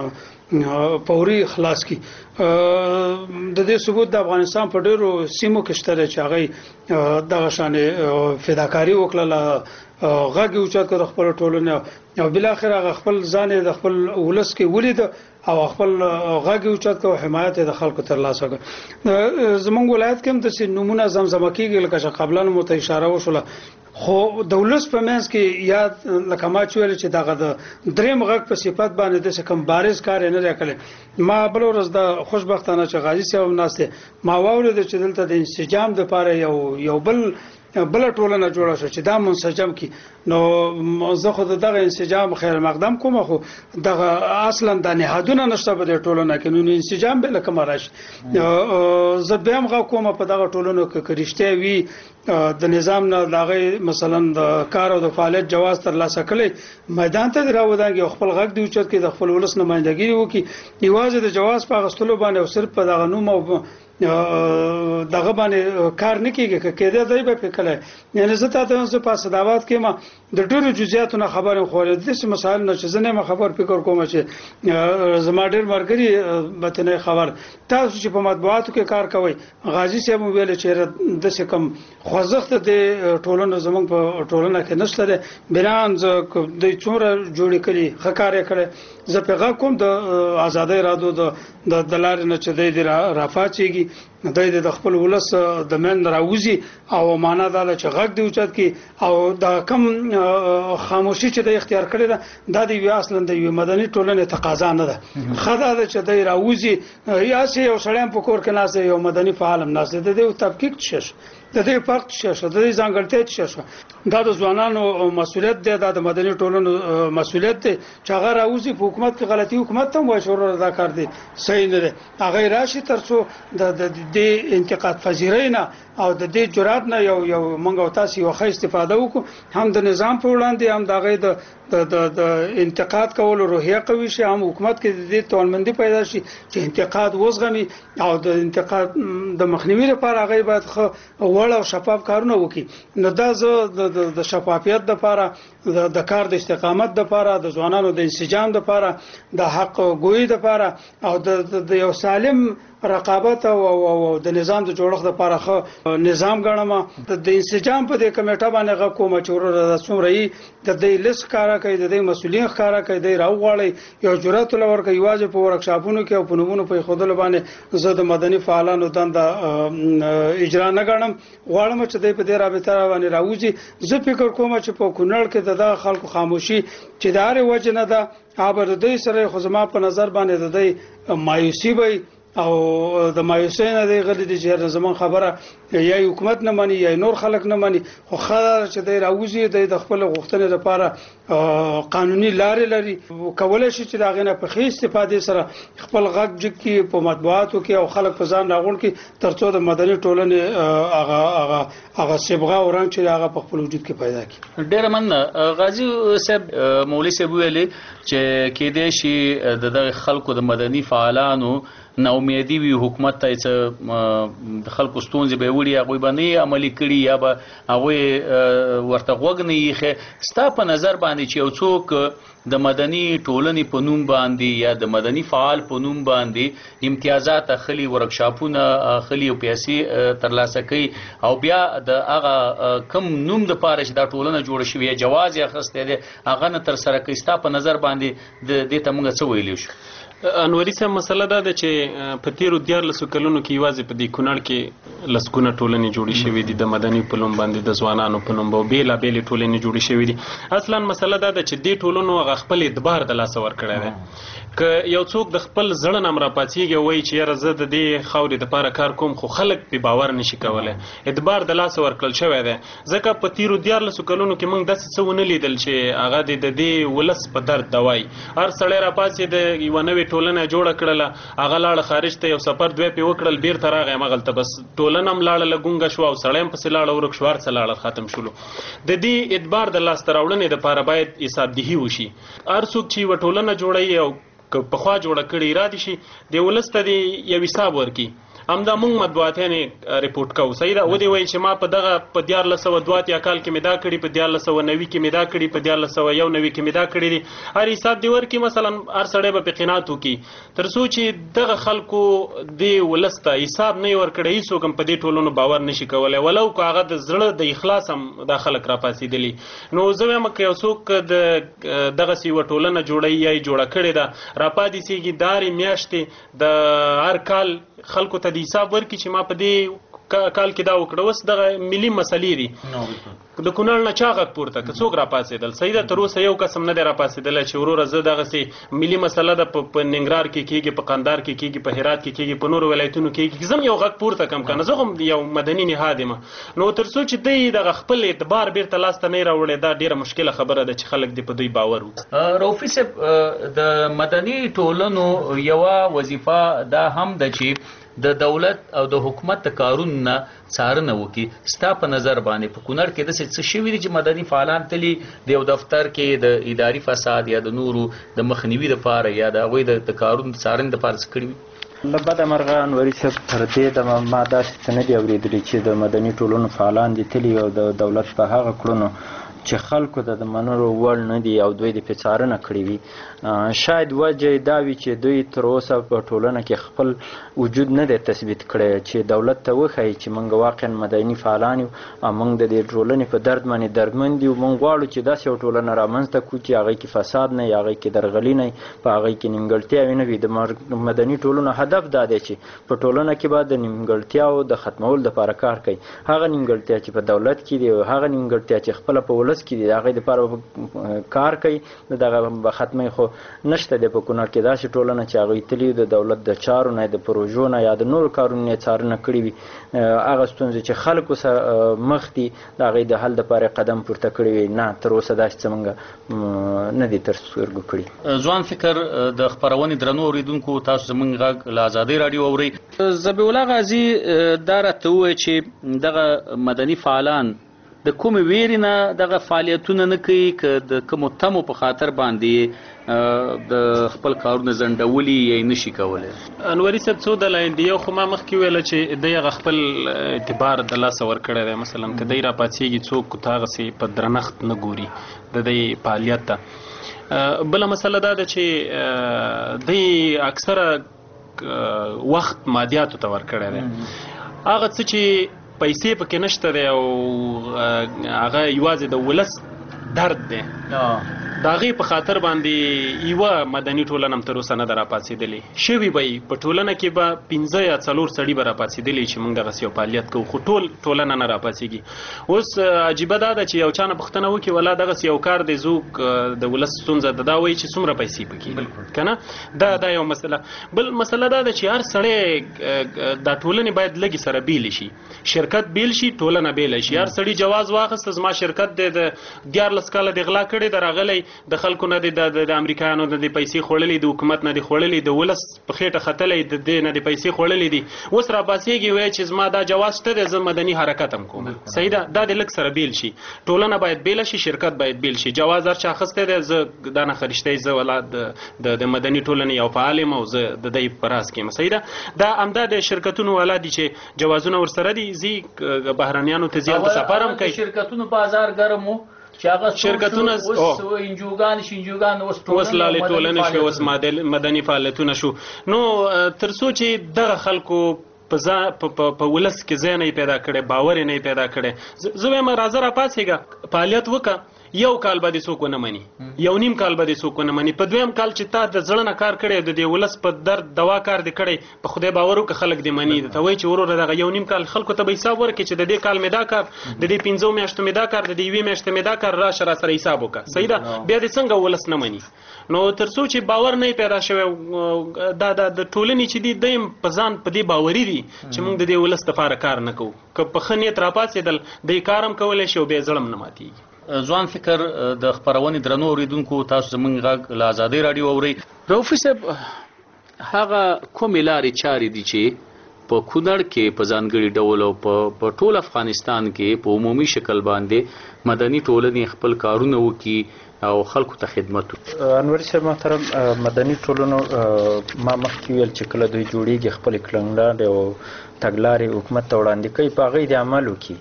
فوري خلاص کی د دې ثبوت د افغانستان په ډیرو سیمو کې شته چې هغه دغه شانې فداکاری وکړه غږ اوچت کړ خپل ټولنه او بل اخر هغه خپل ځان د خپل ولس کې ولید او خپل غږ اوچت کړ حمایت د خلکو تر لاسه کړ زمونږ ولایت کې هم د نمونه زمزمه کېږي لکه چې قبلا مو ته اشاره وشوله خو دولت په منځ کې یاد لکه ما چې ویل چې دغه د دریم غږ په صفت باندې د کوم بارز کار نه راکړي ما بل ورځ د خوشبختانه چې غازی صاحب ناشته ما واورید چې دلته د انسجام د لپاره یو یو بل بل ټولنه جوړه شو چې دا منسجم کی نو زه خو دغه انسجام خیر مقدم کوم خو دغه اصلا د نهادونه نشته په ټولنه کې نو انسجام به لکه مراش زه به هم غو کوم په دغه ټولنو کې کرشته وی د نظام نه دغه مثلا د کار او د فعالیت جواز تر لاسه کړي میدان ته راوځي خپل غږ دی چې د خپل ولس نمائندګي وکي یوازې د جواز په غستلو باندې او صرف په دغه نوم او دغه باندې کار نه کیږي کېده دی به فکرله یعنی زه تاسو په صداوات کې ما د ډېرو جزئیاتونو خبرې خورې د څه مسائل نه چې زنه ما خبر فکر کوم چې زما ډېر مرګري بتنه خبر تاسو چې په مطبوعاتو کې کار کوي غازی صاحب ویل چې د څه کم خوځښت د ټولنو زمونږ په ټولنه کې نشته ده بلان د څومره جوړې کړي خکارې کړي زه په غا کوم د آزادۍ رادو د دلار نه چې د رافاچيږي د د خپل ولس د من راوځي او معنا دا چې غږ دی اوچت کی او دا کم خاموشي چې د اختیار کړی ده د دې اصلا د مدني ټولنې تقاضا نه ده خدای دا چې د راوځي یا چې یو سړی په کور کې ناسه یو مدني فعال هم ناسه د دې تفکیک شش د دې فرق شش د دې ځانګړتیا شش دا د ځوانانو مسولیت دی د مدني ټولنو مسولیت دی چې هغه راوځي په حکومت کې غلطي حکومت ته وایي شروع ادا کړ دي صحیح نه ده هغه راشي ترڅو د د انتقاد پذیرینا او د دې جرأت نه یو یو منګو تاسو یو ښه استفاده وکړو هم د نظام په وړاندې هم دغه د د د انتقاد کول روحیه قوي شي هم حکومت کې د دې توانمندي پیدا شي چې انتقاد وزغمي او د انتقاد د مخنیوي لپاره هغه باید لوړ او شفاف کارونه وکړي. نو دا زه د شفافیت لپاره د کار د استقامت لپاره د ځوانانو د انسجام لپاره د حق ګوئی لپاره او د یو سالم رقابت او او د نظام د جوړښت لپاره خو نظام غړم د انسجام په دې کمیټه باندې غو کوم چې ور څومره یي د دې لیست کارا کوي د دې مسولین کارا کوي د راوغړی یو جرأت لور کوي واجب په ورکشاپونو کې او په نمونه په خودل باندې زه د مدني فعالانو دند اجرا نه غړم غواړم چې د په دې رابطه باندې راوځي. زه فکر کوم چې په کونړ کې د خلکو خاموشي چې دار وجه نه ده ابر د دې سره خو زما په نظر باندې د دې مایوسی وي او د مایوسی نه دی غلی دي چې زمون خبره یا حکومت نه مانی یا نور خلک نه مانی خو خبره چې دی راوځي د خپل غوښتنې لپاره قانوني لارې لري کولای شي چې دا غنه په خې استفادې سره خپل غږ جکي په مطبوعاتو کې او خلک په ځان راغون کې ترڅو د مدني ټولنې هغه هغه هغه سبغه وران چې هغه په خپل وجود کې پیدا کړي. ډېر من غازی صاحب مولوی صاحب ویلي چې کې دې شي د خلکو د مدني فعالانو نا امیدي وي حکومت ته چې د خلکو ستونزې به وړي هغوی به نه عملي کړي یا به هغوی ورته غوږ نه ایښی. ستا په نظر باندې چې یو څوک د مدني ټولنې په نوم باندې یا د مدني فعال په نوم باندې امتیازات اخلي ورکشاپونه اخلي او پیسې ترلاسه کوي او بیا د هغه کم نوم د پاره چې دا ټولنه جوړه شوې جواز یې اخیستی دی هغه نه ترسره کوي. ستا په نظر باندې د دې ته موږ څه ویلی شو؟ انوري صاحب مسله دا ده چې په تیرو دیارلسو کلونو کې یوازې په دې کونړ کې لسګونه ټولنې جوړې شوې دي د مدني په نوم باندې د ځوانانو په نوم به بېلابېلې ټولنې جوړې شوې دي. اصلا مسله دا ده چې دې ټولنو هغه خپل اعتبار د لاسه ورکړی دی. که یو څوک د خپل زړه نه راپاڅېږي وایي چې یاره زه د دې خاورې دپاره کار کوم خو خلک پې باور نشي کولی اعتبار د لاسه ورکړل شوی دی. ځکه په تیرو دیارلسو کلونو کې موږ داسې څه ونه لیدل چې هغه د دې ولس په درد دوایي. هر سړی راپاڅېد یوه نوې ټولنه جوړه کړله هغه لاړه خارج ته یو سفر دوی پې وکړل بیرته راغی همغلته بس ټولنه هم لاړله ګونګه شوه او سړی هم پسې لاړه ورک شو هر څه لاړل ختم شولو. د دې اعتبار د لاسته راوړنې دپاره باید حسابدهي وشي. هر څوک چې یوه ټولنه جوړوي او که پخوا جوړه کړې اراده شي د ولس ته دې یو حساب ورکړي. همدا موږ مطبوعاتیانې ریپورټ کوو صحیح ده. ودې وایي چې ما په دغه په دیارلس سوه دوه اتیا کال کې مې دا کړي په دیارلس سوه نوي کې مې دا کړي په دیارلس سوه یو نوي کې مې دا کړي دي. هر حساب دې ورکړي مثلا هر سړی به پې قناعت وکړي تر څو چې دغه خلکو دې ولس ته حساب نه یې ورکړی هېڅوک هم په دې ټولنو باور نشي کولی ولو که هغه د زړه د اخلاص هم دا خلک راپاڅېدلي. نو زه وایم که یو څوک د دغسې یوه ټولنه جوړوي یا یې جوړه کړې ده راپاڅېږي د هرې میاشتې د هر کال خلکو ته د حساب ورکړي چې ما په دې کال کې دا وکړه. اوس دغه ملي مسلې دي د کونړ نه چا غږ پورته که څوک راپاڅېدل صحیح ده. تر اوسه یو قسم نه دی راپاڅېدلی چې وروره زه دغسې ملي مسله ده په ننګرهار کې کېږي په قندهار کې کېږي په هرات کې کېږي په نورو ولایتونو کې کېږي زه هم یو غږ پورته کم که نه زه هم یو مدني نهاد یم. نو تر څو چې دوی دغه خپل اعتبار بیرته لاسته نه یې راوړی دا ډېره مشکله خبره ده چې خلک دې په دوی باور وکړي. رؤفي صاحب د مدني ټولنو یوه وظیفه دا هم ده چې د دولت او د حکومت د کارونو نه څارنه وکړي. ستا په نظر باندې په کونړ کې داسې څه شوي دي چې مدني فعالان تلي د یو دفتر کې د اداري فساد یا د نورو د مخنیوي دپاره یا د هغوی د کارونو د څارنې دپاره څه کړي وي؟ له بده مرغه انوري صاحب تر دې دمه ما داسې څه نه دي اورېدلي چې د مدني ټولنو فعالان دي تلي او د دولت په هغه کړنو چې خلکو ته د منلو وړ نه دي او دوی د پې څارنه کړې وي. شاید وجه دا وي چې دوی تر اوسه په ټولنه کې خپل وجود نه دی تثبیت کړی چې دولت ته وښایي چې موږ واقعا مدني فعالان یو او موږ د دې ټولنې په درد باندې دردمند یو. موږ غواړو چې داسې یو ټولنه رامنځته کړو چې هغې کې فساد نه وي هغې کې درغلي نه وي په هغې کې نیمګړتیاوې نه وي. د مدني ټولنو هدف دا دی چې په ټولنه کې به د نیمګړتیاو د ختمولو دپاره کار کوي. هغه نیمګړتیا چې په دولت کې دي او هغه نیمګړتیا چې خپله په ولس کې دي د هغې دپاره کار کوي د دغه به ختموي. خو نشته دی په کونړ کې داسې ټولنه چې هغوی تلي د دولت د چارو نه د پروژو نه یا د نورو کارونو نه څارنه کړې وي. هغه ستونزې چې خلکو سره مخ دي د هغې د حل دپاره قدم پورته کړی وي نه تر اوسه داسې څه موږ نه دي تر سترګو کړي. ځوان فکر د خپرونې درنو اورېدونکو تاسو زموږ غږ له ازادۍ راډیو اورئ. ذبیح الله غازي دا راته ووایه چې دغه مدني فعالان د کومې ویرې نه دغه فعالیتونه نه کوي که د کومو تمو په خاطر باندې د خپل کارونه ځنډولي یا نشي کولی؟ انوري صاحب څو دلایل دي. یو خو ما مخکې ویله چې دی هغه خپل اعتبار د لاسه ورکړی دی، مثلا که دی راپاڅېږي څوک ته هغسې په درنښت نه ګوري د دی فعالیت ته. بله مسله دا ده چې دی اکثره وخت مادیاتو ته ورکړی دی، هغه څه چې پیسې پکې نشته دی او هغه یوازې د ولس درد دی، د هغې په خاطر باندې یوه مدني ټولنه هم تر اوسه نه ده راپاڅېدلې. شوي به یي په ټولنه کې به پنځه یا څلور سړي به راپاڅېدلي چې موږ دغسې یو فعالیت کوو، خو ټول ټولنه نه راپاڅېږي. اوس عجیبه دا ده چې یو چا نه پوښتنه وکړي ولا دغسې یو کار دی زوک د ولس ستونزه ده، دا وایي چې څومره پیسې پکې که نه. دا دا یو مسله. بل مسله دا ده چې هر سړی دا ټولنې باید لږې سره بیلې شي، شرکت بیل شي، ټولنه بیله شي. هر سړي جواز واخیسته زما شرکت دی د دیارلس کاله د غلا کړې ده، راغلی د خلکو نه دی د امریکایانو نه دی پیسې خوړلې، د حکومت نه دی خوړلې، د ولس په خېټه ختلی، د دې نه دی پیسې خوړلې دي. اوس راپاڅېږي وایي چې زما دا جواز شته دی، زه مدني حرکت هم کوم. صحیح ده، دا د لږ سره بیل شي، ټولنه باید بیله شي، شرکت باید بیل شي. جواز هر چا اخیستی دی، زه دا نه خریشتی، زه ولا د مدني ټولنې یو فعال یم او زه د دی په راز کې یم. صحیح ده، دا همدا د شرکتونو والا دي چې جوازونه ورسره دي، ځي بهرنیانو ته ځي، هلته سفر هم کوي. شرکتونو بازار ګرم و چې هغه شرکتونه اوس انجوګان شینجوګان اوس اوس لالې ټولنې شوې، اوس مدني فعالیتونه شو. نو تر څو چې دغه خلکو په ولس کې ځای نه پیدا کړی، باور یې نه پیدا کړی، زه وایم راځه راپاڅېږه، فعالیت وکړه. یو کال به دې څوک ونه مني، یو نیم کال به دې څوک ونه مني، په دویم کال چې تا د زړه نه کار کړی، د دې ولس په درد دوا کار دې کړی، په خدای باور وکړه خلک دې مني. ته وایي چې وروره دغه یو نیم کال خلکو ته به حساب ورکړي چې د دې کال مې دا کار، د دې پنځو میاشتو مې دا کار، د دې یوې میاشتې مې دا کار، راشه را سره حساب وکړه. صحیح ده، بیا دې څنګه ولس نه مني؟ نو تر څو چې باور نه پیدا شوی، دا د ټولنې چې دي دی په ځان په دې باوري دي چې موږ د دې ولس دپاره کار نه کوو. که په ښه نیت راپاڅېدل، دی کار هم کولی شي او بیا زړه هم نه ماتېږي. ځوان فکر د خپرونې درنو اوریدونکو، تاسو زموږ غږ له ازادۍ راډیو اورئ. رؤفي صاحب، هغه کومې لارې چارې دي چې په کونړ کې په ځانګړي ډول او په ټول افغانستان کې په عمومي شکل باندې مدني ټولنې خپل کارونه وکړي او خلکو ته خدمت وکړي؟ انور صاحب محترم، مدني ټولنو ما مخکې ویل چې کله دوی جوړېږي خپلې کړنلارې او تګلارې حکومت ته وړاندې کوي، په هغې د عمل وکړي.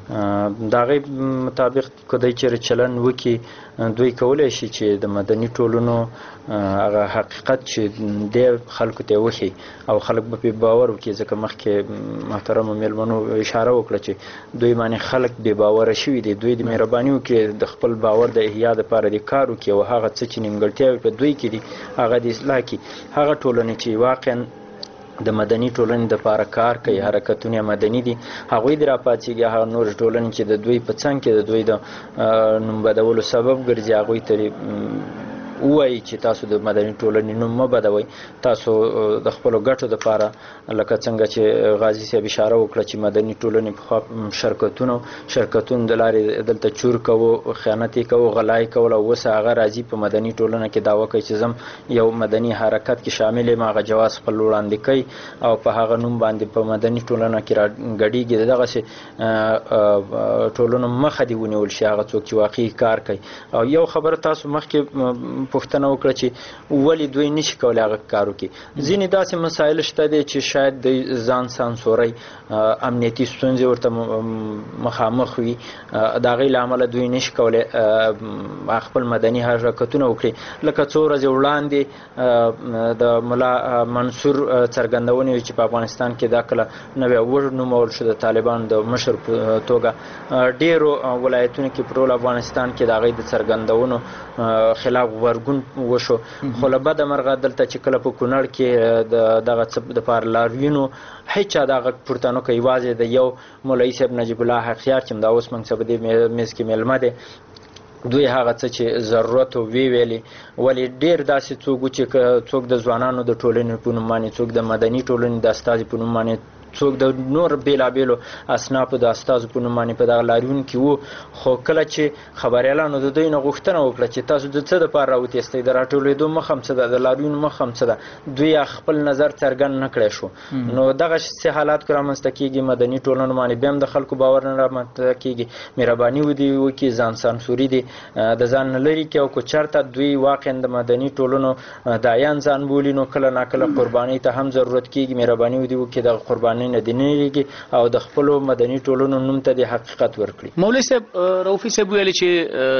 د هغې مطابق که دی چېرې چلند وکړي، دوی کولی شي چې د مدني ټولنو هغه حقیقت چې دی خلکو ته وښي او خلک به پرې باور وکړي. ځکه مخکې محترمو میلمنو اشاره وکړه چې دوی باندې خلک بې باوره شوي دي. دوی د مهرباني وکړي د خپل باور د احیا دپاره دې کار وکړي او هغه څه چې نیمګړتیاوې په دوی کې دي هغه د اصلاح کړي. هغه ټولنې چې واقعا د مدني ټولنې دپاره کار کوي، حرکتونه مدني دي، هغوی د راپاڅېږي. هغه نورې ټولنې چې د دوی په څنګ کې د دوی د نوم بدولو سبب ګرځي، هغوی ته ووایي چې تاسو د مدني ټولنې نوم مه بدوئ، تاسو د خپلو ګټو دپاره لکه څنګه چې غازي صاحب اشاره وکړه چې مدني ټولنې پخوا شرکتونو شرکتونو د لارې دلته چور کوو، خیانت یې کوو، غلا یې کول، او اوس هغه راځي په مدني ټولنه کې دعوه کوي چې زم یو مدني حرکت کې شامل یم، هغه جواز خپل وړاندې کوي او په هغه نوم باندې په مدني ټولنه کې راګډېږي. دغسې ټولنو مخه دې ونیول شي، هغه څوک چې واقعي کار کوي. او یو خبره تاسو مخکې پوښتنه وکړه چې ولې دوی نشي کولی هغه کار وکړي. ځینې داسې مسایل شته دی چې شاید د ځان سانسورۍ، امنیتي ستونزې ورته مخامخ وي، د هغې له امله دوی نشي کولی خپل مدني حرکتونه وکړي. لکه څو ورځې وړاندې د ملا منصور څرګندونې وي چې په افغانستان کې دا کله نوی ونومول شو د طالبانو د مشر په توګه، ډېرو ولایتونو کې په ټول افغانستان کې د هغې د څرګندونو خلاف غبرګون وشو. خو له بده مرغه دلته چې کله په کونړ کې دغه څه دپاره لاروینو، هېچا دا غږ پورته نه کوي. یوازې د یو مولوي صاحب نجیب الله حقیار چې همدا اوس موږ څه په دې میز کې میلمه دی، دوی هغه څه چې ضرورت و وی ویلې. ولې ډېر داسې څوک و چې څوک د ځوانانو د ټولنې په نوم باندې، څوک د مدني ټولنې د استازي په نوم باندې، څوک د نور بیلابیلو اصنافو د استازو په نوم باندې په دغه لاریون کې وو. خو کله چې خبریالانو د دوی نه غوښتنه وکړه چې تاسو د څه دپاره راوتېستئ، د راټولېدو مخه هم څه ده، د لاریون مخه هم څه ده، دوی خپل نظر څرګند نه کړی شو. نو دغه څه حالات که رامنځته کېږي، مدني ټولنو باندې بیا هم د خلکو باور نه رامنځته کېږي. مهرباني ودې وکړي، ځان سانسوري دي د ځان نه لرې کړي، او که چېرته دوی واقعا د مدني ټولنو دایان ځان بولي نو کله ناکله قربانۍ ته هم ضرورت کېږي. مهرباني ودې وکړي دغه قربانۍ نه دې نه لرېږي او د خپلو مدني ټولنو نوم ته دې حقیقت ورکړي. مولوي صاحب، رؤفي صاحب ویلي چې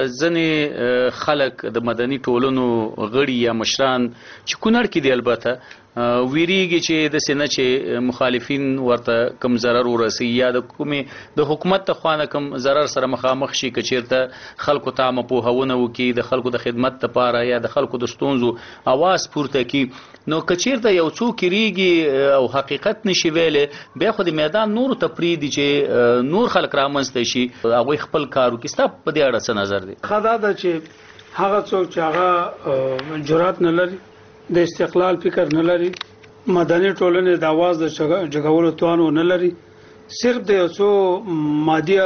ځینې خلک د مدني ټولنو غړي یا مشران چې کونړ کې دي البته ویریږي چې د سینه چې مخالفین ورته کم ضرر ورسي یا د کومې د حکومت ته خوانه کم ضرر سره مخامخ شي، که چیرته خلکو ته مپوهونه وکړي د خلکو د خدمت لپاره یا د خلکو د ستونزو اواز پورته کړي. نو که چیرته یو څوک ریږي او حقیقت نشي ویلی، بیا خو د میدان نورو ته پرېږدي چې نور خلک رامنځته شي، هغوی خپل کار وکړي. ستا په دې اړه څه نظر دی؟ ښه دا ده چې هغه څوک چې هغه جرأت نه لري، د استقلال فکر نه لري، مدني ټولنې د اواز د جګولو توان نه لري، صرف د یو څو مادي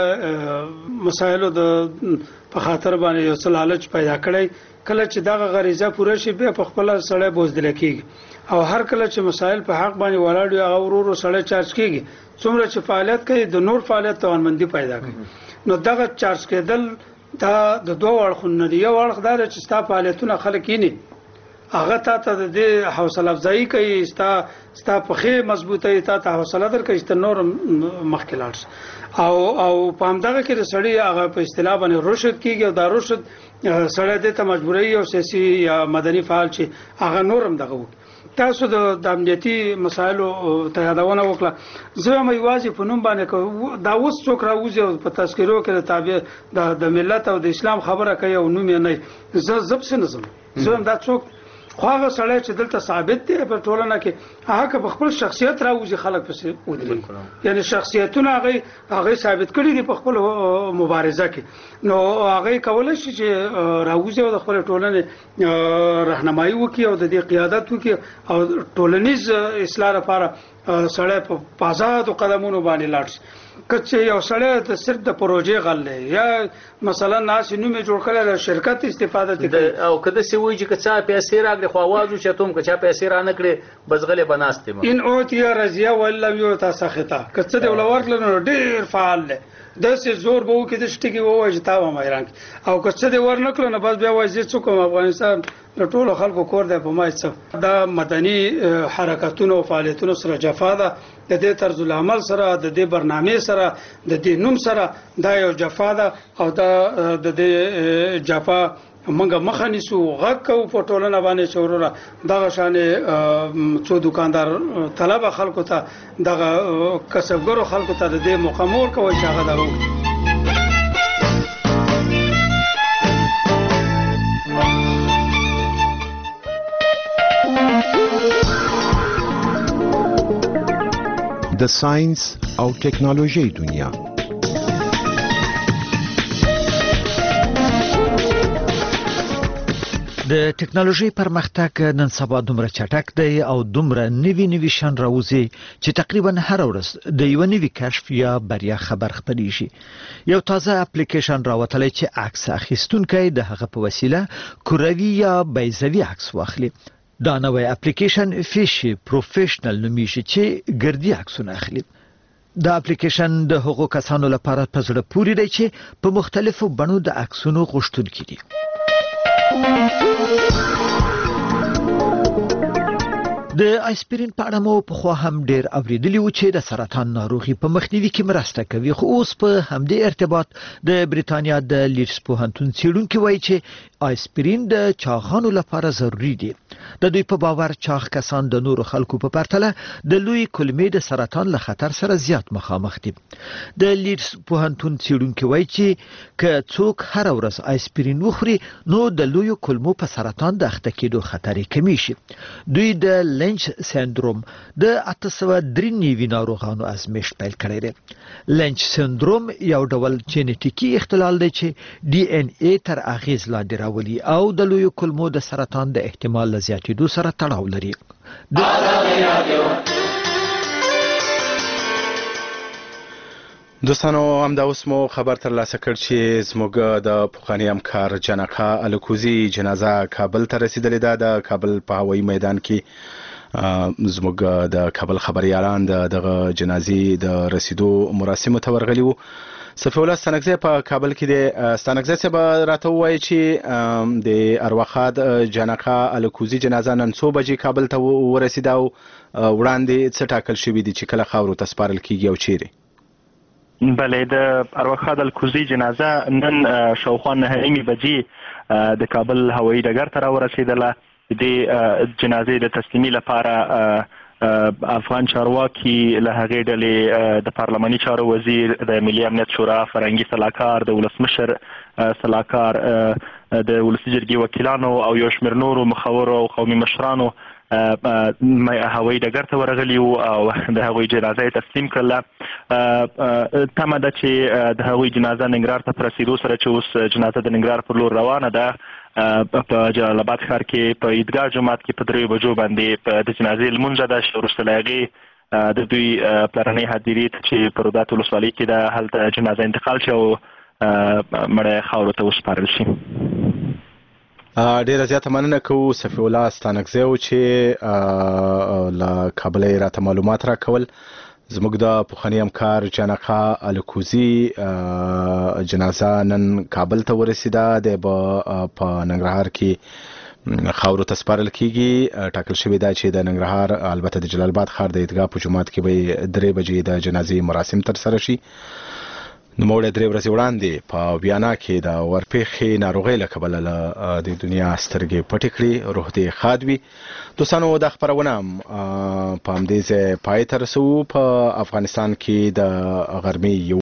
مسایلو د په خاطر باندې یو څه لالچ پیدا کړی، کله چې دغه غریزه پوره شي بیا په خپل سړی بوزدل کېږي. او هر کله چې مسایل په حق باندې ولاړ وي هغه ورو ورو سړی چارج کېږي. څومره چې فعالیت کوي د نور فعالیت توانمندي پیدا کوي. نو دغه چارج کېدل دا د دوه اړخونو دی. یو اړخ دا چې ستا فعالیتونه خلک یې هغه تا ته د حوصله افزایی کوي، ستا ستا پخې مضبوطه تا ته حوصله درکوي چې نور مخکې لاړ شي. او او په همدغه کې د سړی هغه په اصطلاح باندې رشد کېږي او دا رشد سړی دې ته مجبوروي او سیاسي یا مدني فعال چې هغه نور هم دغه وکړي. تاسو د امنیتي مسایلو ته یادونه وکړه. زه هم یوازې په نوم باندې دا اوس څوک راوځي او په تذکرو کې د تابع د ملت او د اسلام خبره کوي او نوم یې نه زه زب څه نه ځم. زه هم دا څوک خو هغه سړی چې دلته ثابت دی په ټولنه کې هغه په خپل شخصیت راوځي خلک پسې ودرېږي، یعنی شخصیتونه هغه هغه ثابت کړي دي په خپل مبارزه کې. نو هغه کولای شي چې راوځي او د خپل ټولنې راهنمایي وکړي او د دې قیادت وکړي او ټولنیز اصلاح لپاره سړی په آزادو قدمونو باندې لاړ شي. که یو سړی د صرف د پروژې غل دی یا مثلا ناس نوم یې جوړ کړی د شرکت استفاده کوي او که داسې وایي چې که چا پیسې راکړي خو اواز وچتوم، که چا پیسې رانه کړې بس غلی به ناست یم. ان اوتیه رضیه ولم یؤتا سخطه، که څه دې ورله ورکړل نو ډېر فعال دی، داسې زور به وکړي داسې ټکي ووایي چې تا به هم حیران کړي. او که څه دې ور نه کړل نو بس بیا وایي زه څوک یم، افغانستان د ټولو خلکو کور دی، په ما څه. دا مدني حرکتونو او فعالیتونو سره جفا ده، د دې طرز العمل سره، د دې برنامې سره، د دې نوم سره دا یو جفا ده او دا د دې جفا موږ مخه نیسو، غږ کوو په ټولنه باندې چې وروره دغه شانې څو دوکاندار طلبه خلکو ته دغه کسبګرو خلکو ته د دې موقع مور کوي چې هغه دغه وکړي. د ساينس او ټکنالوژي دنیا. د ټکنالوژي پرمختګ نن سبا دومره چټک دی او دومره نوي نوي شان راوځي چې تقریبا هر ورځ د یو نوي کشف یا بریا خبر خپرېږي. یو تازه اپلیکیشن راوتلی چې عکس اخیستونکی د هغه په وسیله کروي یا بیضوي عکس واخلي. دا نوې اپلیکیشن فیشي پروفیشنل نومیږي چې ګردي عکسونه اخلي. دا اپلیکیشن د هغو کسانو لپاره په زړه پورې دی چې په مختلفو بڼو د عکسونو غوښتونکي دي. د آیسپرین په اړه مو پخوا هم ډېر اورېدلي و چې د سرطان ناروغي په مخنیوي کې مرسته کوي، خو اوس په همدې ارتباط د بریتانیا د لیډز پوهنتون څېړونکي وایي چې آیسپرین د چاغانو لپاره ضروري دي. د دوی په باور چاغ کسان د نورو خلکو په پرتله د لوی کولمې د سرطان له خطر سره زیات مخامخ دي. د لیډز پوهنتون څېړونکي وایي چې که څوک هر ورځ آیسپرین وخوري نو د لوی کولمو په سرطان د اخته کېدو خطر یې کمی شي. دوی د لینچ سندروم د اته سوه درې نوي ناروغانو ازمېښت پیل کړی دی. لینچ سندروم یو ډول جینیټیکي اختلال دی چې ډي ان اے تر اغېز لاندې راولي او د لوی کولمو د سرطان د احتمال له زیاتېدو سره تړاو لري. دوستانو همدا اوس مو خبر ترلاسه کړ چې زموږ د پخواني همکار جناقه الکوزي جنازه کابل ته رسیدلې ده. د کابل په هوایي میدان کې زموږ د کابل خبريالان دغه جنازې د رسیدو مراسمو ته ورغلي وو. صفي الله ستانکزی په کابل کې د ستانکزی څخه به راته وایي چې د ارواخاد جناقه الکوزي جنازه نن څو بجې کابل ته ورسیده او وړاندې څه ټاکل شوي دي چې کله خاورو ته سپارل کیږي او چیرې؟ بله د ارواخاد الکوزي جنازه نن شاوخوا نهه نیمې بجې د کابل هوایي ډګر ته راورسېدله. د جنازې د تسلیمي لپاره افغان چارواکي له هغې ډلې د پارلماني چارو وزیر، د ملي امنیت شورا فرهنګي سلاکار، د ولسمشر سلاکار، د ولسي جرګې وکیلانو او یو شمېر نورو مخورو او قومي مشرانو هوایي ډګر ته ورغلي وو او د هغوی جنازه یې تسلیم کړله. تمه ده چې د هغوی جنازه ننګرهار ته په رسېدو سره چې اوس جنازه د ننګرهار پر لور روانه ده، په جلال آباد ښار کې په عیدګاه جومات کې په دریو بجو باندې د جنازې لمونځ ده چې وروسته له هغې د دوی پلرنۍ هدیرې ته چې په رودات ولسوالۍ کې ده هلته جنازه انتقال شي او مړی خاورو ته وسپارل شي. ډیره زیاته مننه کوو صفي الله ستانکزی چې له کابل یې راته معلومات راکول. زموږ د پخواني همکار جناقه الکوزي جنازه نن کابل ته ورسېده. دی به په ننګرهار کې خاورو ته سپارل کیږي. ټاکل شوې ده چې د ننګرهار البته د جلال آباد ښار د عیدګاه په جومات کې به درې بجې د جنازې مراسم ترسره شي. نوموړی درې ورځې وړاندې په ویانا کې د ورپېښې ناروغۍ له کبله له د دنیا سترګې پټې کړې. روح دې ښاد وي. دوستانو دا خپرونه په همدې ځای پای ته رسوو. په افغانستان کې د غرمې